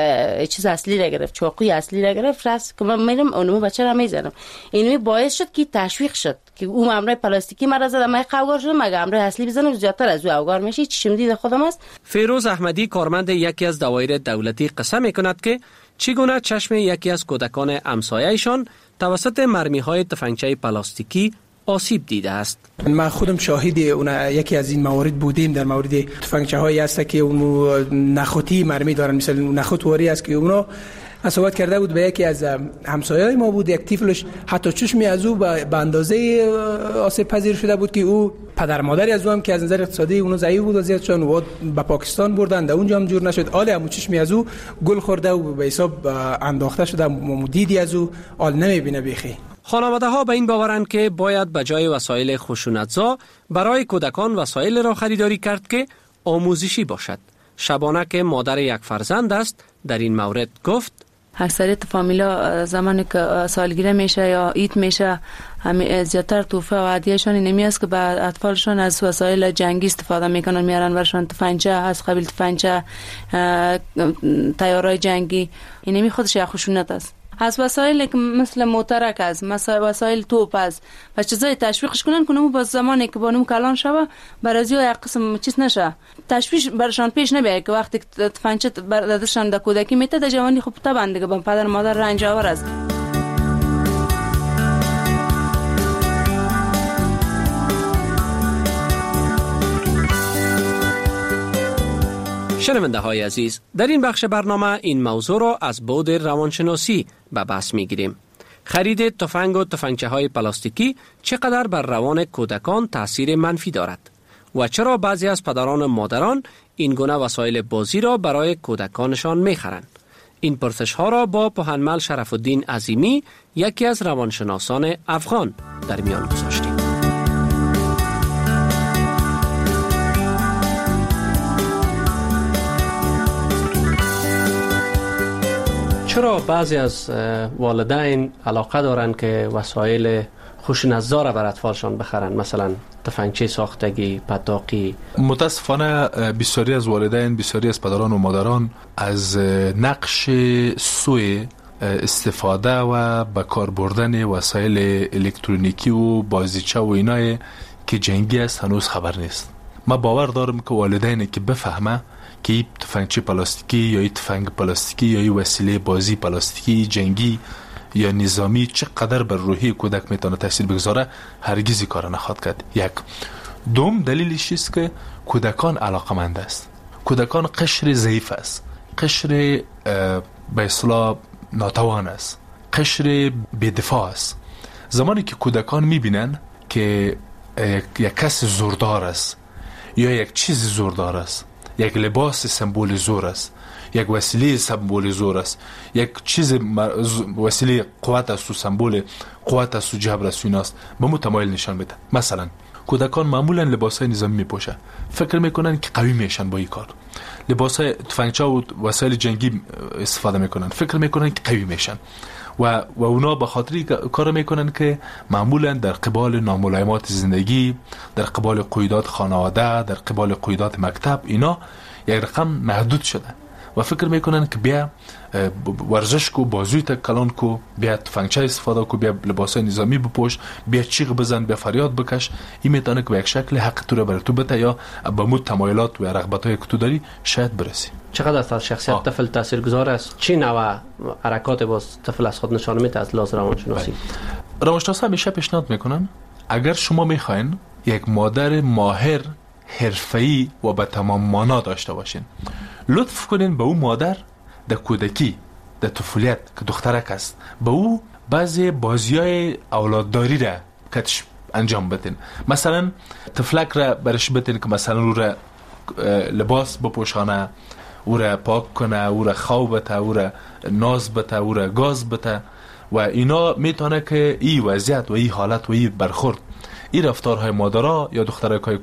چیز اصلی را گرفت، چاقوی اصلی را گرفت، رفت که من میرم اونمو بچه را میزنم. اینمی باعث شد که تشویق شد که اون امرای پلاستیکی مرا زدم، من اوگار شدم، مگه امرای اصلی بزنم زیادتر از او اوگار میشه. چشم دید خودم است. فیروز احمدی کارمند یکی از دوایر دولتی قصه میکند که چگونه چشم یکی از کودکان همسایه‌شان توسط مرمی‌های تفنگچه پلاستیکی آسیب دیده است. ما خودم شاهد یکی از این موارد بودیم. در مورد تفنگچه هایی است که اون نخوتی مرمی دارن، مثل نخوت واری است که اونو اصابت کرده بود به یکی از همسایه‌های ما بود. یک طفلش حتی چشمی از او به اندازه آسیب پذیر شده بود که او پدر مادری از او هم که از نظر اقتصادی اونو ضعیف بود وضعیت شون و به پاکستان بردند، اونجا هم جور نشد. آل هم چشمی از او گل خورده و به حساب انداخته شده، دیدی از او آل نمیبینه بیخی. خانواده‌ها به این باورند که باید به جای وسایل خشونت‌زا برای کودکان وسایل را خریداری کرد که آموزشی باشد. شبانه که مادر یک فرزند است در این مورد گفت: اکثریت فامیلا زمانی که سالگیری میشه یا عید میشه همه زیادتر توفه و هدیه‌شان اینمی است که به اطفالشان از وسایل جنگی استفاده میکنن، میارن برشان تفنگچه از قبیل تفنگچه، تیارای جنگی. اینمی خودش یک خشونت است. از وسایل که مثل موترک است، وسایل توپ است و چیزای تشویقش کنن که با زمانی که بانو کلان شوه برازی یک قسم چیز نشه، تشویش برشان پیش نبیه که وقتی تفنگچه دادشان در کودکی میته در جوانی خب طبعا دیگه به پدر مادر رنج آور است. شنونده های عزیز، در این بخش برنامه این موضوع را از بعد روانشناسی به بحث می گیریم. خرید تفنگ و تفنگچه های پلاستیکی چقدر بر روان کودکان تاثیر منفی دارد و چرا بعضی از پدران و مادران این گونه وسایل بازی را برای کودکانشان می خرند؟ این پرسش ها را با پوهنمل شرف الدین عظیمی، یکی از روانشناسان افغان، در میان گذاشتیم. چرا بعضی از والدین علاقه دارند که وسایل خشونت‌زا را بر اطفالشان بخرند، مثلا تفنگچه ساختگی، پتاقی؟ متاسفانه بسیاری از والدین، بسیاری از پدران و مادران از نقش سوء استفاده و به کار بردن وسایل الکترونیکی و بازیچه و اینای که جنگی است هنوز خبر نیست. ما باور دارم که والدینی که بفهمه که تفنگچه پلاستیکی یا تفنگ پلاستیکی یا وسیله بازی پلاستیکی جنگی یا نظامی چقدر بر روحی کودک میتونه تاثیر بگذاره، هرگز این کار نخواهد کرد. یک دوم دلیلش است که کودکان علاقمند است کودکان قشر ضعیف است، قشر به اصطلاح ناتوان است، قشر بی‌دفاع است. زمانی که کودکان میبینن که یک کس زوردار است یا یک چیز زوردار است، یک لباس سمبول زور است، یک وسیله سمبول زور است، یک چیز وسیله قوت است و سمبول قوت است و جبر است و ایناست، به متمایل نشان میده. مثلا کودکان معمولا لباسای نظامی میپوشن، فکر میکنن که قوی میشن با این کار. لباسای تفنگچه و وسایل جنگی استفاده میکنن، فکر میکنن که قوی میشن و اونا به خاطر کار میکنن که معمولا در قبال ناملایمات زندگی، در قبال قیودات خانواده، در قبال قیودات مکتب، اینا یک رقم محدود شده و فکر میکنن که بیا ورزش کو، بازوی تا کلان کو، بیا تفنگچه استفاده کو، بیا لباسای نظامی بپوش، بیا چیغ بزن، بیا فریاد بکش. این میتونه که به یک شکل حق تو رو بر تو بده یا به مود تمایلات و رغبت‌های که تو داری شاید برسی. چقدر از شخصیت طفل تاثیرگذار است؟ چی نوع حرکات باز طفل از خود نشان میده از لحاظ روانشناسی؟ روانشناسا همیشه پیشنهاد میکنن اگر شما میخواین یک مادر ماهر، حرفه‌ای و به تمام معنا داشته باشین، لطف کنین به اون مادر در کودکی، در طفولیت که دخترک است، به او بعضی بازیای اولادداری را کتش انجام بدین. مثلا طفلک را برش بدین که مثلا او را لباس بپوشانه، او را پاک کنه، او را خواب بته، او را ناز بته، او را گاز بته و اینا میتونه که این وضعیت و این حالت و این برخورد، این رفتارهای مادرها یا دخترک های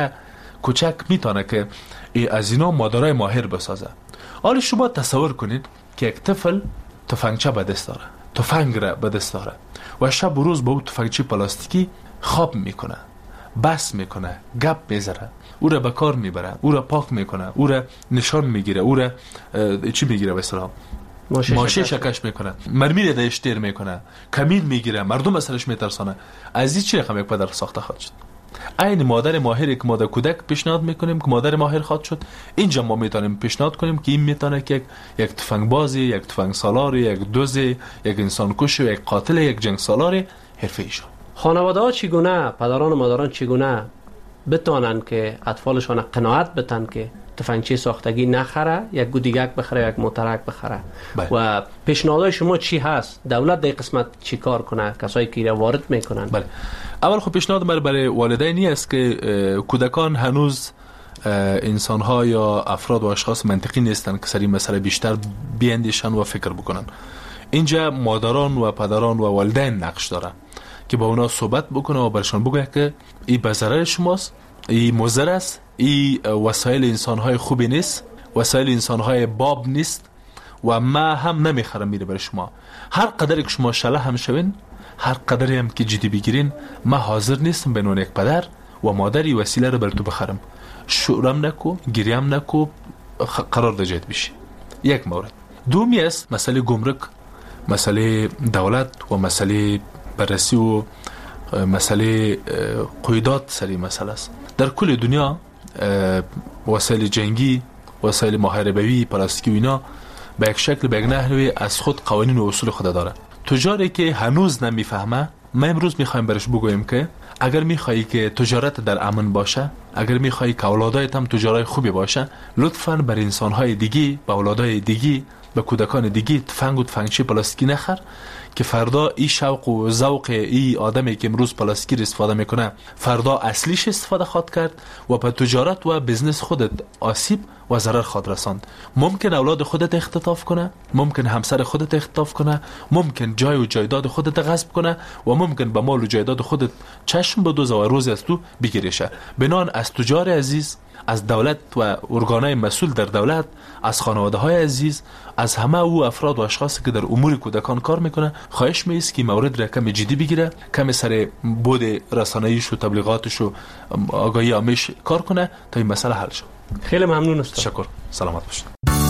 کوچک میتونه که از اینا مادرای ماهر بسازه. حالا شما تصور کنید که یک طفل تفنگچه به دست داره، تفنگ را به دست داره و شب و روز با اون تفنگچه پلاستیکی خواب میکنه، بس میکنه، گپ میزنه، او را به کار میبره، او را پاک میکنه، او را نشان میگیره، او را چی میگیره به اصطلاح ماشه شکش میکنه، مرمی را دهش تیر میکنه، کمین میگیره، مردم اثرش میترسانه. از این چی رقم یک پدر ساخته خواهد شد؟ این مادر ماهری که ما در کودک پیشنهاد میکنیم که مادر ماهر خواهد شد، اینجا ما میتونیم پیشنهاد کنیم که این میتونه که یک تفنگ بازی، یک تفنگ سالاری، یک دوزی، یک انسان کش، یک قاتل، یک جنگ سالاری حرفه‌ای شد. خانواده ها چگونه، پدران و مادران چگونه بتونن که اطفالشان قناعت بتن که تفنگچی ساختگی نخره، یک گودیگک بخره، یک موترک بخره؟ و پیشنهادهای شما چی هست؟ دولت در قسمت چی کار کنه؟ کسایی که را وارد میکنن؟ بله، اول خب پیشنهاد برای والدینی است که کودکان هنوز انسان‌ها یا افراد و اشخاص منطقی نیستن که سری مسئله بیشتر بیاندیشن و فکر بکنن. اینجا مادران و پدران و والدین نقش دارن که با اونا صحبت بکنه و برشان بگه که این به ضرر شماست، این مضر است، این وسایل انسان‌های خوبی نیست، وسایل انسان‌های باب نیست و ما هم نمیخرم میره برای شما. هر قدر که شما شله هم شوین، هر قدری هم که جدی بگیرین، ما حاضر نیستم به عنوان یک پدر و مادری وسیله رو بر تو بخرم. شورم نکو، گریم نکو، قرار دجایت بشی. یک مورد. دومی است مسئله گمرک، مسئله دولت و مسئله بررسی و مسئله قیودات سری مسئله است. در کل دنیا وسایل جنگی، وسایل محاربوی، پلاستیکی و اینا به یک شکل به یک نحوی از خود قوانین و اصول خود داره. تجاری که هنوز نمیفهمه، ما امروز میخوایم برش بگویم که اگر میخوایی که تجارت در امن باشه، اگر میخوایی که اولادایت هم تجارای خوبی باشه، لطفاً بر انسانهای دیگی، به اولادای دیگی، به کودکان دیگی تفنگ و تفنگچی پلاستیکی نخر که فردا این شوق و ذوق این آدمی که امروز پلاستیکی استفاده میکنه فردا اصلیش استفاده خواهد کرد و به تجارت و بزنس خودت آسیب و ضرر خواهد رساند. ممکن اولاد خودت اختطاف کنه، ممکن همسر خودت اختطاف کنه، ممکن جای و جایداد خودت غصب کنه و ممکن به مال و جایداد خودت چشم بدوزه و روزی از تو بگیریشه. بنان از تجار عزیز، از دولت و ارگانهای مسئول در دولت، از خانواده های عزیز، از همه او افراد و اشخاصی که در امور کودکان کار میکنه خواهش میست که مورد را کم جدی بگیره، کم سر بود رسانه‌ایش و تبلیغاتش و آگاهی عامش کار کنه تا این مسئله حل شه. خیلی ممنون است. شکر. سلامت باشید.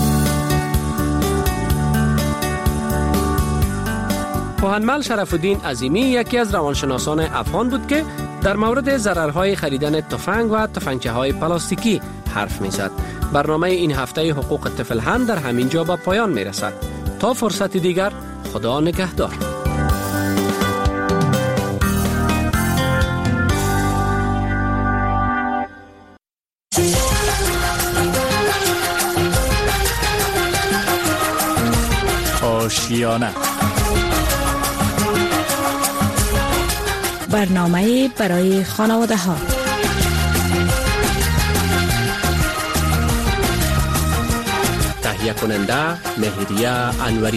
پوهنمل شرف الدین عظیمی یکی از روانشناسان افغان بود که در مورد ضررهای خریدن تفنگ و تفنگچه‌های پلاستیکی حرف می‌زد. برنامه این هفته حقوق طفل هم در همین جا به پایان می‌رسد. تا فرصت دیگر، خدا نگهدار. آشیانه. برنامه برای خانواده ها. تهیه کننده مهریه انوری.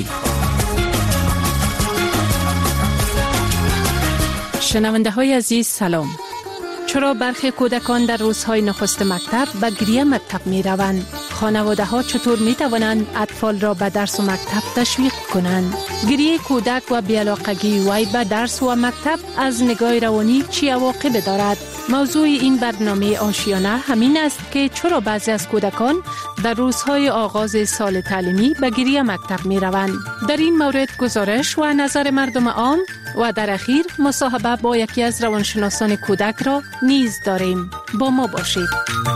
شنونده های عزیز سلام. چرا برخی کودکان در روزهای نخست مکتب به گریه مکتب می روند؟ خانواده ها چطور می توانند اطفال را به درس و مکتب تشویق کنند؟ گریه کودک و بی‌علاقگی وی به درس و مکتب از نگاه روانی چی عواقب دارد؟ موضوع این برنامه آشیانه همین است که چرا بعضی از کودکان در روزهای آغاز سال تعلیمی به گریه مکتب می روند. در این مورد گزارش و نظر مردم عام و در اخیر مصاحبه با یکی از روانشناسان کودک را نیز داریم. با ما باشید.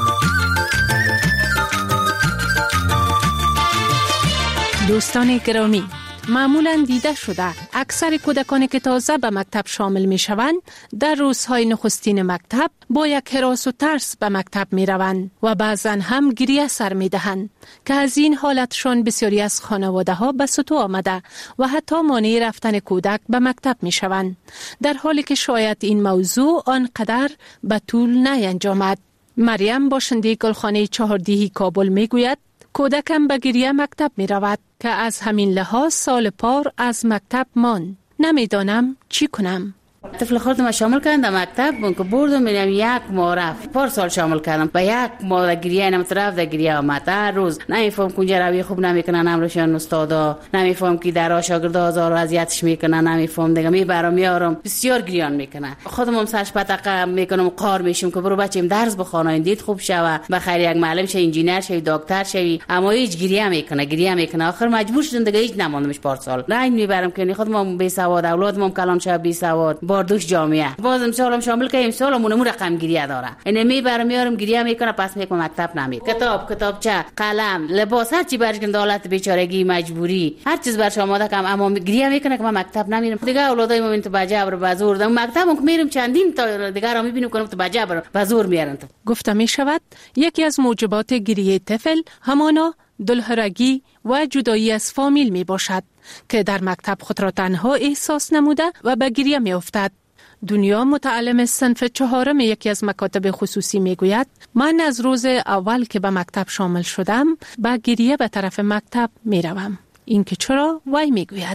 دوستان گرامی، معمولاً دیده شده اکثر کودکانی که تازه به مکتب شامل می شوند در روزهای نخستین مکتب با یک هراس و ترس به مکتب می روند و بعضاً هم گریه سر می دهند که از این حالتشان بسیاری از خانواده ها به سطوح آمده و حتی مانع رفتن کودک به مکتب می شوند، در حالی که شاید این موضوع آنقدر به طول نینجامد. مریم باشنده گلخانه چهاردیهی کابل می گوید کودکم به گریه مکتب می رود که از همین لحاظ سال پار از مکتب ماند. نمیدانم چی کنم. طفل خودم شامل کردم در مکتب که بردم میرم یک ماه رفت پارسال شامل کردم به یک ماه گریه نم طرف در گریه آمد. هر روز نمیفهم کنجا روی خوب نمیکنن امروشان استادا، نمیفهم که در شاگردا هزار اذیتش میکنن، نمیفهم دیگه میبرم میارم بسیار گریان میکنه. خودم هم سرش پتاقه میکنم قار میشم که برو بچه‌م درس بخونه دید خوب شوه بخیر یک معلم شه انجینر شه دکتر شه، اما هیچ گریه میکنه آخر مجبور شدم دیگه هیچ نماندمش پارسال. رنگ میبرم که خودم بی سواد اولادم کلان شه بی سواد باردوش جامعه بازم سالم شامل که امسال مونمون رقم گریه داره. اینه میبرم میارم گریه میکنه پس میگم مکتب نمید. کتابچه قلم لباس هر چی برش دولت بیچارگی مجبوری هر چیز برش آماده کم اما گریه میکنه که من مکتب نمیرم. دیگه اولادای من تو بجبر بازور دم مکتب که میرم چندین تا دیگه را میبینم کنم تو بجبر بازور میارن. گفتم میشود یکی از موجبات گریه طفل همانا دلهرگی و جدایی از فامیل می باشد که در مکتب خود را تنها احساس نموده و به گریه می افتد. دنیا متعلم صنف 4 یکی از مکاتب خصوصی می گوید من از روز اول که به مکتب شامل شدم به گریه به طرف مکتب می روم. این که چرا وی می گوید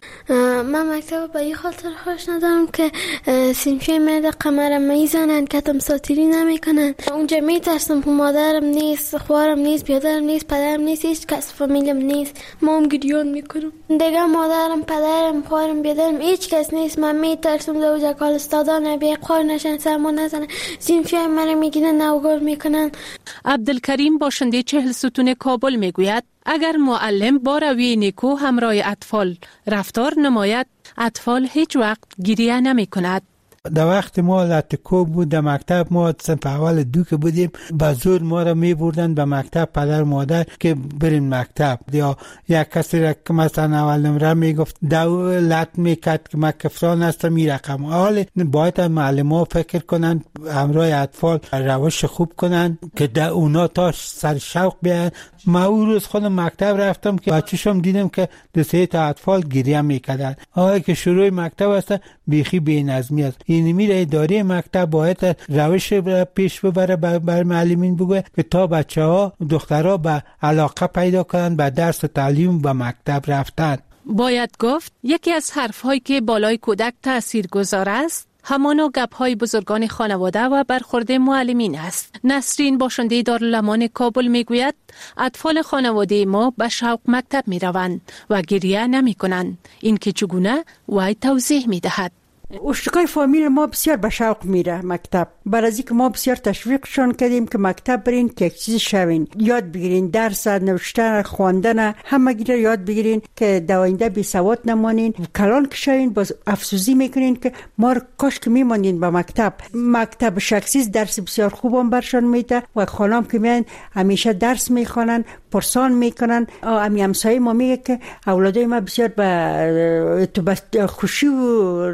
من مکتب با این خاطر خوش ندارم که سیمشه مرد قمرم میزنن کتم ساتیری نمی کنن. اونجا می ترسم که مادرم نیست، خوارم نیست، بیادرم نیست، پدرم نیست، هیچ کس فامیلم نیست. ما هم گریان میکنم دیگه مادرم، پدرم، خوارم، بیادرم هیچ کس نیست. من می ترسم دوجا کال استادان بی خوار نشن سرمون نزنن سیمشه مرد میگیرن نوگل میکنن. عبدالکریم باشنده 40 ستون کابل میگوید اگر معلم با روی نیکو همراه اطفال رفتار نماید اطفال هیچ وقت گریه نمی کند. در وقت ما لاتکو بود در مکتب ما صنف اول 2 که بودیم با زور ما را می بردن به مکتب پدر مادر که بریم مکتب یا یک کسی را که مثلا اول نمره می گفت دولت می کرد که مکفران است می رقم. حال باید معلم ها فکر کنن همراه اطفال روش خوب کنن که در اونا تا سر شوق بیان. ما اون روز خودم مکتب رفتم که بچه‌شم دیدم که 2-3 تا اطفال گریه میکردن. آقای که شروع مکتب است بیخی بی‌نظمی است. این میره اداره مکتب باید روش پیش ببره بر معلمین بگه که تا بچه‌ها دخترها به علاقه پیدا کنن به درس و تعلیم و مکتب رفتن. باید گفت یکی از حرف‌هایی که بالای کودک تاثیرگذار است همانا گپ‌های بزرگان خانواده و برخورد معلمین است. نسرین باشنده دارالامان کابل میگوید اطفال خانواده ما به شوق مکتب میروند و گریه نمی‌کنند. این که چگونه وی توضیح می‌دهد. اشتقای فامیل ما بسیار به شوق میره مکتب. برای اینکه ما بسیار تشویقشون کردیم که مکتب برین که یک چیز شوین، یاد بگیرین، درس نوشتن، خواندن، همه گیره یاد بگیرین که در آینده بی سواد نمانین. کلان که شوین باز افسوسی میکنین که ما کاش که میمانین به مکتب. مکتب شخصی درس بسیار خوبم برشون میده و خانم که میان همیشه درس میخوانن، پرسان میکنن. امی همسایه ما میگه که اولادای ما بسیار به خوشی و رضایت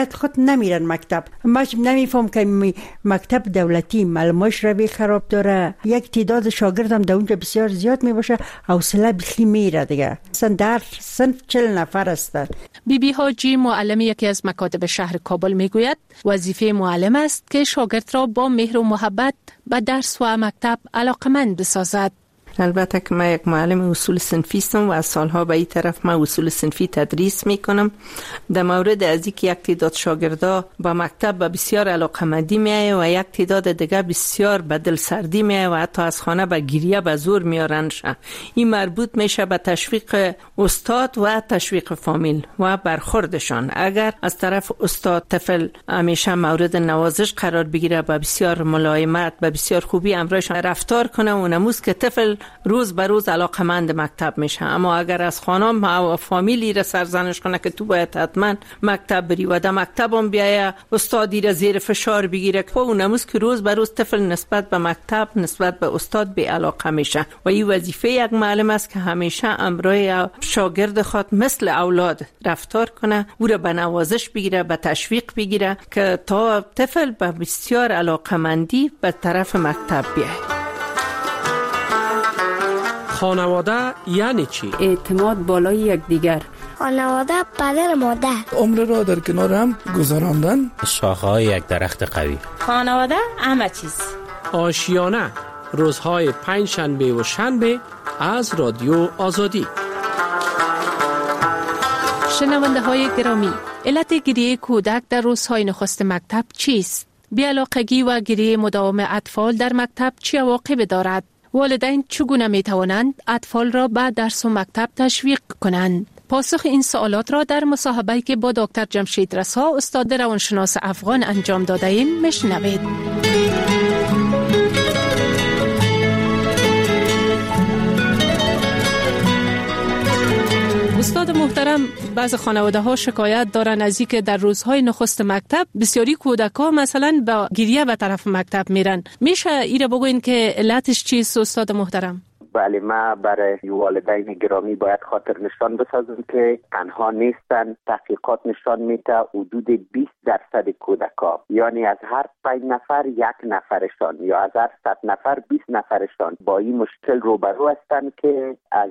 باید خود نمیرن مکتب. من نمیفهم که مکتب دولتی معلماش روی خراب داره، یک تعداد شاگردم در اونجا بسیار زیاد میباشه، حوصله بخی میره دیگه. اصلا در صنف 40 نفر هستن. بیبی حاجی معلم یکی از مکاتب شهر کابل میگوید وظیفه معلم است که شاگرد را با مهر و محبت به درس و مکتب علاقمند بسازد. البته که من یک معلم اصول صنفی هستم و از سالها به این طرف من اصول صنفی تدریس میکنم. در مورد از اینکه یک تعداد شاگردا با مکتب به بسیار علاقمندی میایه و یک تعداد دیگه بسیار به دلسردی میایه و حتی از خانه به گریه به زور میارنش، این مربوط میشه به تشویق استاد و تشویق فامیل و برخوردشان. اگر از طرف استاد طفل همیشه مورد نوازش قرار بگیره، به بسیار ملایمت، به بسیار خوبی امرایشان رفتار کنه و نموز که طفل روز به روز علاقمند مکتب میشه. اما اگر از خانم و فامیلی را سرزنش کنه که تو باید حتما مکتب بری و در مکتب هم بیایه استادی را زیر فشار بگیره، و اون نموز که روز به روز طفل نسبت به مکتب، نسبت به استاد بی علاقه میشه. و این وظیفه یک معلم است که همیشه امرای شاگرد خود مثل اولاد رفتار کنه، او را به نوازش بگیره، به تشویق بگیره که تا طفل به بسیار علاقمندی به طرف مکتب بیاید. خانواده یعنی چی؟ اعتماد بالای یکدیگر. خانواده پدر مادر. عمر را در کنار هم گذراندن. شاخه‌های یک درخت قوی. خانواده همه چیز. آشیانه روزهای پنجشنبه و شنبه از رادیو آزادی. شنونده های گرامی، علت گریه کودک در روزهای نخست مکتب چیست؟ بی‌علاقگی و گریه مداوم اطفال در مکتب چه عواقبی دارد؟ والدین چگونه می توانند اطفال را به درس و مکتب تشویق کنند؟ پاسخ این سوالات را در مصاحبه‌ای که با دکتر جمشید رسا استاد روانشناس افغان انجام داده ایم میشنوید. استاد محترم، بعض خانواده ها شکایت دارن از اینکه در روزهای نخست مکتب بسیاری کودک‌ها مثلا با گریه به طرف مکتب میرن. میشه ایره بگوین که علتش چیست استاد محترم؟ بله، ما برای والدین گرامی باید خاطر نشان بسازم که تنها نیستن. تحقیقات نشان میده حدود 20% کودکا، یعنی از هر 5 نفر 1 نفرشان یا از هر 100 نفر 20 نفرشان با این مشکل روبرو هستند که از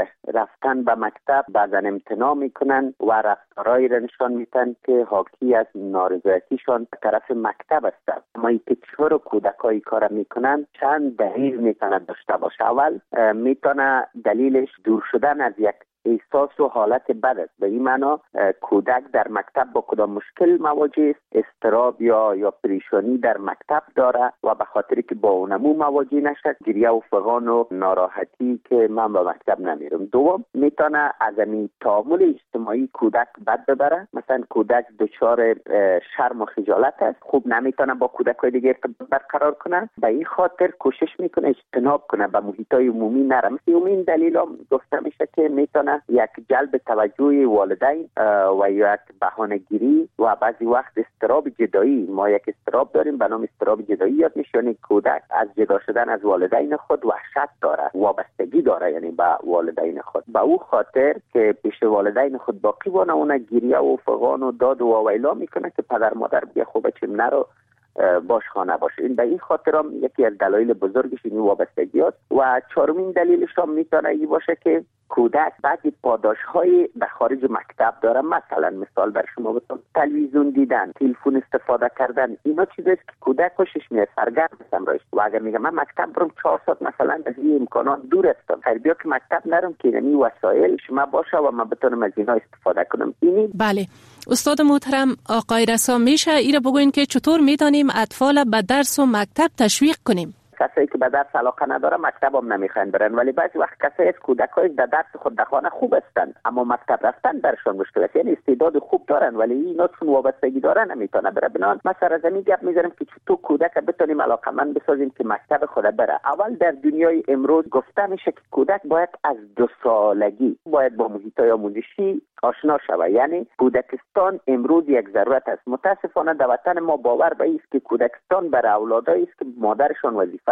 رفتن به مکتب بعضا امتناع میکنن و رفتارهایی را نشان میدن که حاکی از نارضایتیشان به طرف مکتب هستند. اما این که چرا کودکایی کار میکنن چند دلیل میتونه داشته باشه. اول میتونه دلیلش دور شدن از یک احساس و حالت بد است. به این معنا کودک در مکتب با کدام مشکل مواجه است، اضطراب یا پریشانی در مکتب داره و به خاطری که با اونمو مواجه نشد گریه و فغان و ناراحتی که من به مکتب نمیرم. دوم، میتونه از این تعامل اجتماعی کودک بد ببره. مثلا کودک دچار شرم و خجالت است، خوب نمیتونه با کودکای دیگه ارتباط برقرار کنه، به این خاطر کوشش میکنه اجتناب کنه، به محیطای عمومی نره. این دلیل هم گفته میشه که میتونه یک جلب توجه والدین و یک بهانه‌گیری و بعضی وقت اضطراب جدایی. ما یک اضطراب داریم به نام اضطراب جدایی یاد میشه، یعنی کودک از جدا شدن از والدین خود وحشت داره، وابستگی داره یعنی به والدین خود. به او خاطر که پیش والدین خود باقی بانه، اون گریه و فغان و داد و ویلا میکنه که پدر مادر بیا خوبه چیم نرو باش خانه باشه. این به این خاطر هم یکی از دلایل بزرگش این وابستگی است. و چهارمین دلیلش هم میتونه این باشه که کودک بعضی پاداش‌های به خارج مکتب داره. مثلا مثال بر شما بزنم، تلویزیون دیدن، تلفن استفاده کردن، اینا چیزاست که کودک خوشش میاد، سرگرم میشن. و اگر میگم من مکتب برم 4 ساعت مثلا از این امکانات دور هستم، بیا که مکتب نرم که یعنی وسایل شما باشه و من بتونم از اینا استفاده کنم. بله استاد محترم آقای رسا، میشه ایره بگوین که چطور میتونیم اطفال به درس و مکتب تشویق کنیم؟ کسایی که به درس علاقه نداره مکتب هم نمیخواین برن، ولی بعضی وقت کسایی از کودکای در درس خود در خانه خوب هستند اما مکتب رفتن برشان مشکل است. یعنی استعداد خوب دارن ولی اینا چون وابستگی داره نمیتونه بره. بنان ما سر زمین گپ میذاریم که چطور کودک بتونیم علاقمند بسازیم که مکتب خود بره. اول در دنیای امروز گفته میشه که کودک باید از 2 سالگی باید با محیطای آموزشی آشنا شود. یعنی کودکستان امروز یک ضرورت است. متاسفانه در وطن ما باور به است که کودکستان برای اولادایی است که مادرشان وظیفه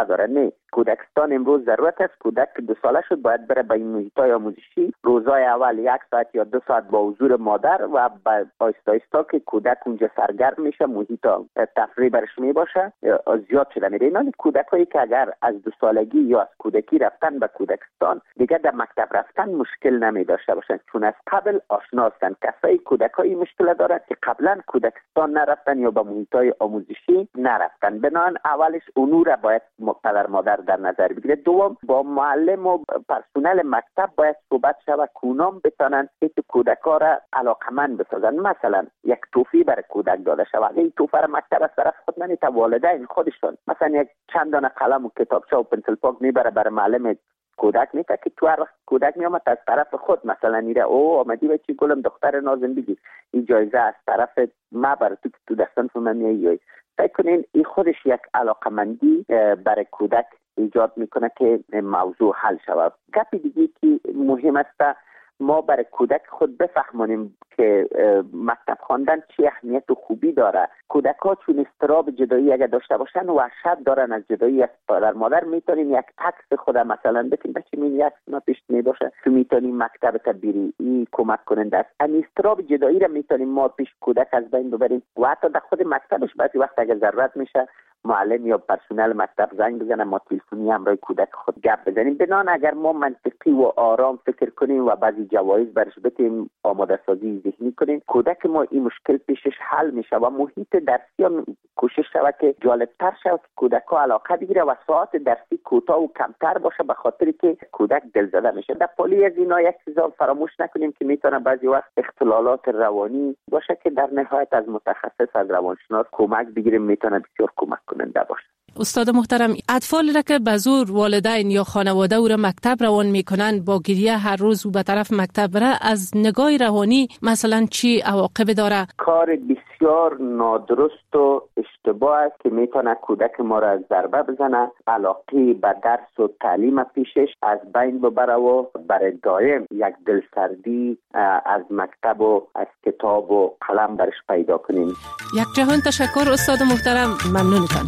علاقه داره. نه، کودکستان امروز ضرورت است کودک که 2 ساله شد باید بره به این محیط‌های آموزشی، روزهای اول 1 ساعت یا 2 ساعت با حضور مادر و آهسته آهسته که کودک اونجا سرگرم میشه، محیط تفریح برش میباشه، زیاد شده میره. اینا کودکایی که اگر از 2 سالگی یا از کودکی رفتن به کودکستان دیگه در مکتب رفتن مشکل نمی داشته باشن، چون از قبل آشنا هستند. کسایی کودکایی مشکل دارد که قبلا کودکستان نرفتن یا به محیط‌های آموزشی نرفتن. بنابراین اولش اونو را باید پدر مادر در نظر بگیره. دوم، با معلم و پرسنل مکتب باید صحبت شود که اونام بتونن که کودک‌ها را علاقمند بسازن. مثلا یک توفی برای کودک داده شود، اگه این توفه را مکتب از طرف خود نمیته، والدین خودشون مثلا یک چند دانه قلم و کتابچه و پنسل پاک میبره برای معلم کودک، میگه که تو هر وقت کودک میامد از طرف خود مثلا میره او آمدی بچی گلم دختر نازم بگی این جایزه از طرف ما برای تو دستان من میایی. فکر کنین این خودش یک علاقمندی برای کودک ایجاد میکنه که موضوع حل شود. گپی دیگه که مهم است ما برای کودک خود بفهمونیم که مکتب خواندن چه اهمیت و خوبی داره. کودک ها چون اضطراب جدایی اگر داشته باشن وحشت دارن از جدایی از پدر مادر، میتونیم یک عکس خود مثلا بتیم بچه این یک ما پیش میباشه تو میتونیم مکتب تبیری این کمک کننده است. این اضطراب جدایی را میتونیم ما پیش کودک از بین ببریم و حتی در خود مکتبش بعضی وقت اگر ضرورت میشه معلم یا پرسنل مکتب زنگ بزنه، ما تلفنی همراه کودک خود گپ بزنیم. بنان اگر ما منطقی و آرام فکر کنیم و بعضی جوایز برش بتیم آماده سازی ذهنی کنیم، کودک ما این مشکل پیشش حل میشه و محیط درسی هم کوشش شود که جالبتر شود که کودک ها علاقه بگیره و ساعت درسی کوتاه و کمتر باشه، به خاطر که کودک دلزده میشه. در پالی از اینا یک چیز فراموش نکنیم که میتونه بعضی وقت اختلالات روانی باشه که در نهایت از متخصص از روانشناس کمک بگیریم، میتونه بسیار کمک کننده باشه. استاد محترم، اطفال را که به زور والدین یا خانواده او را مکتب روان میکنن با گریه هر روز او به طرف مکتب بره، از نگاه روانی مثلا چی عواقب داره؟ کار بسیار نادرست و اشتباه است که میتونه کودک ما را ضربه بزنه، علاقه به درس و تعلیم پیشش از بین ببره و برای دائم یک دلسردی از مکتب و از کتاب و قلم برش پیدا کنیم. یک جهان تشکر استاد محترم، ممنونتان.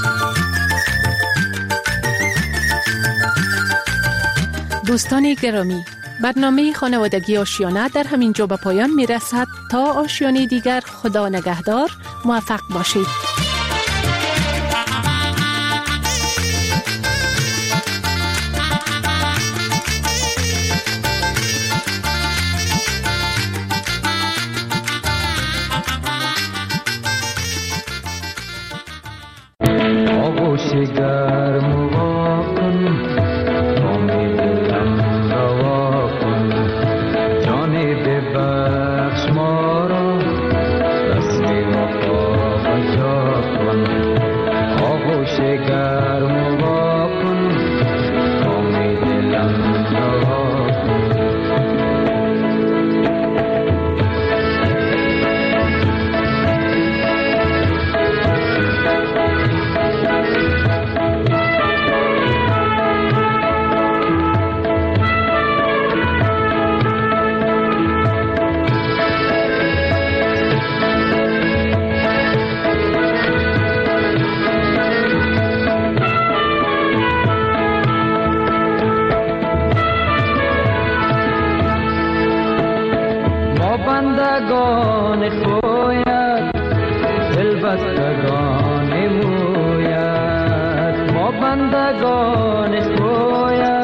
دوستان گرامی، برنامه خانوادگی آشیانه در همین جا به پایان می رسد. تا آشیانه دیگر، خدا نگهدار، موفق باشید. آغوش گرم و واکن، امید دلم روا کن، جانی ببخش ما را، رسم وفا بجا کن. آغوش گرم و واکن، امید دلم روا کن. بندگان خویت، دل بستگان مویت، ما بندگان خویت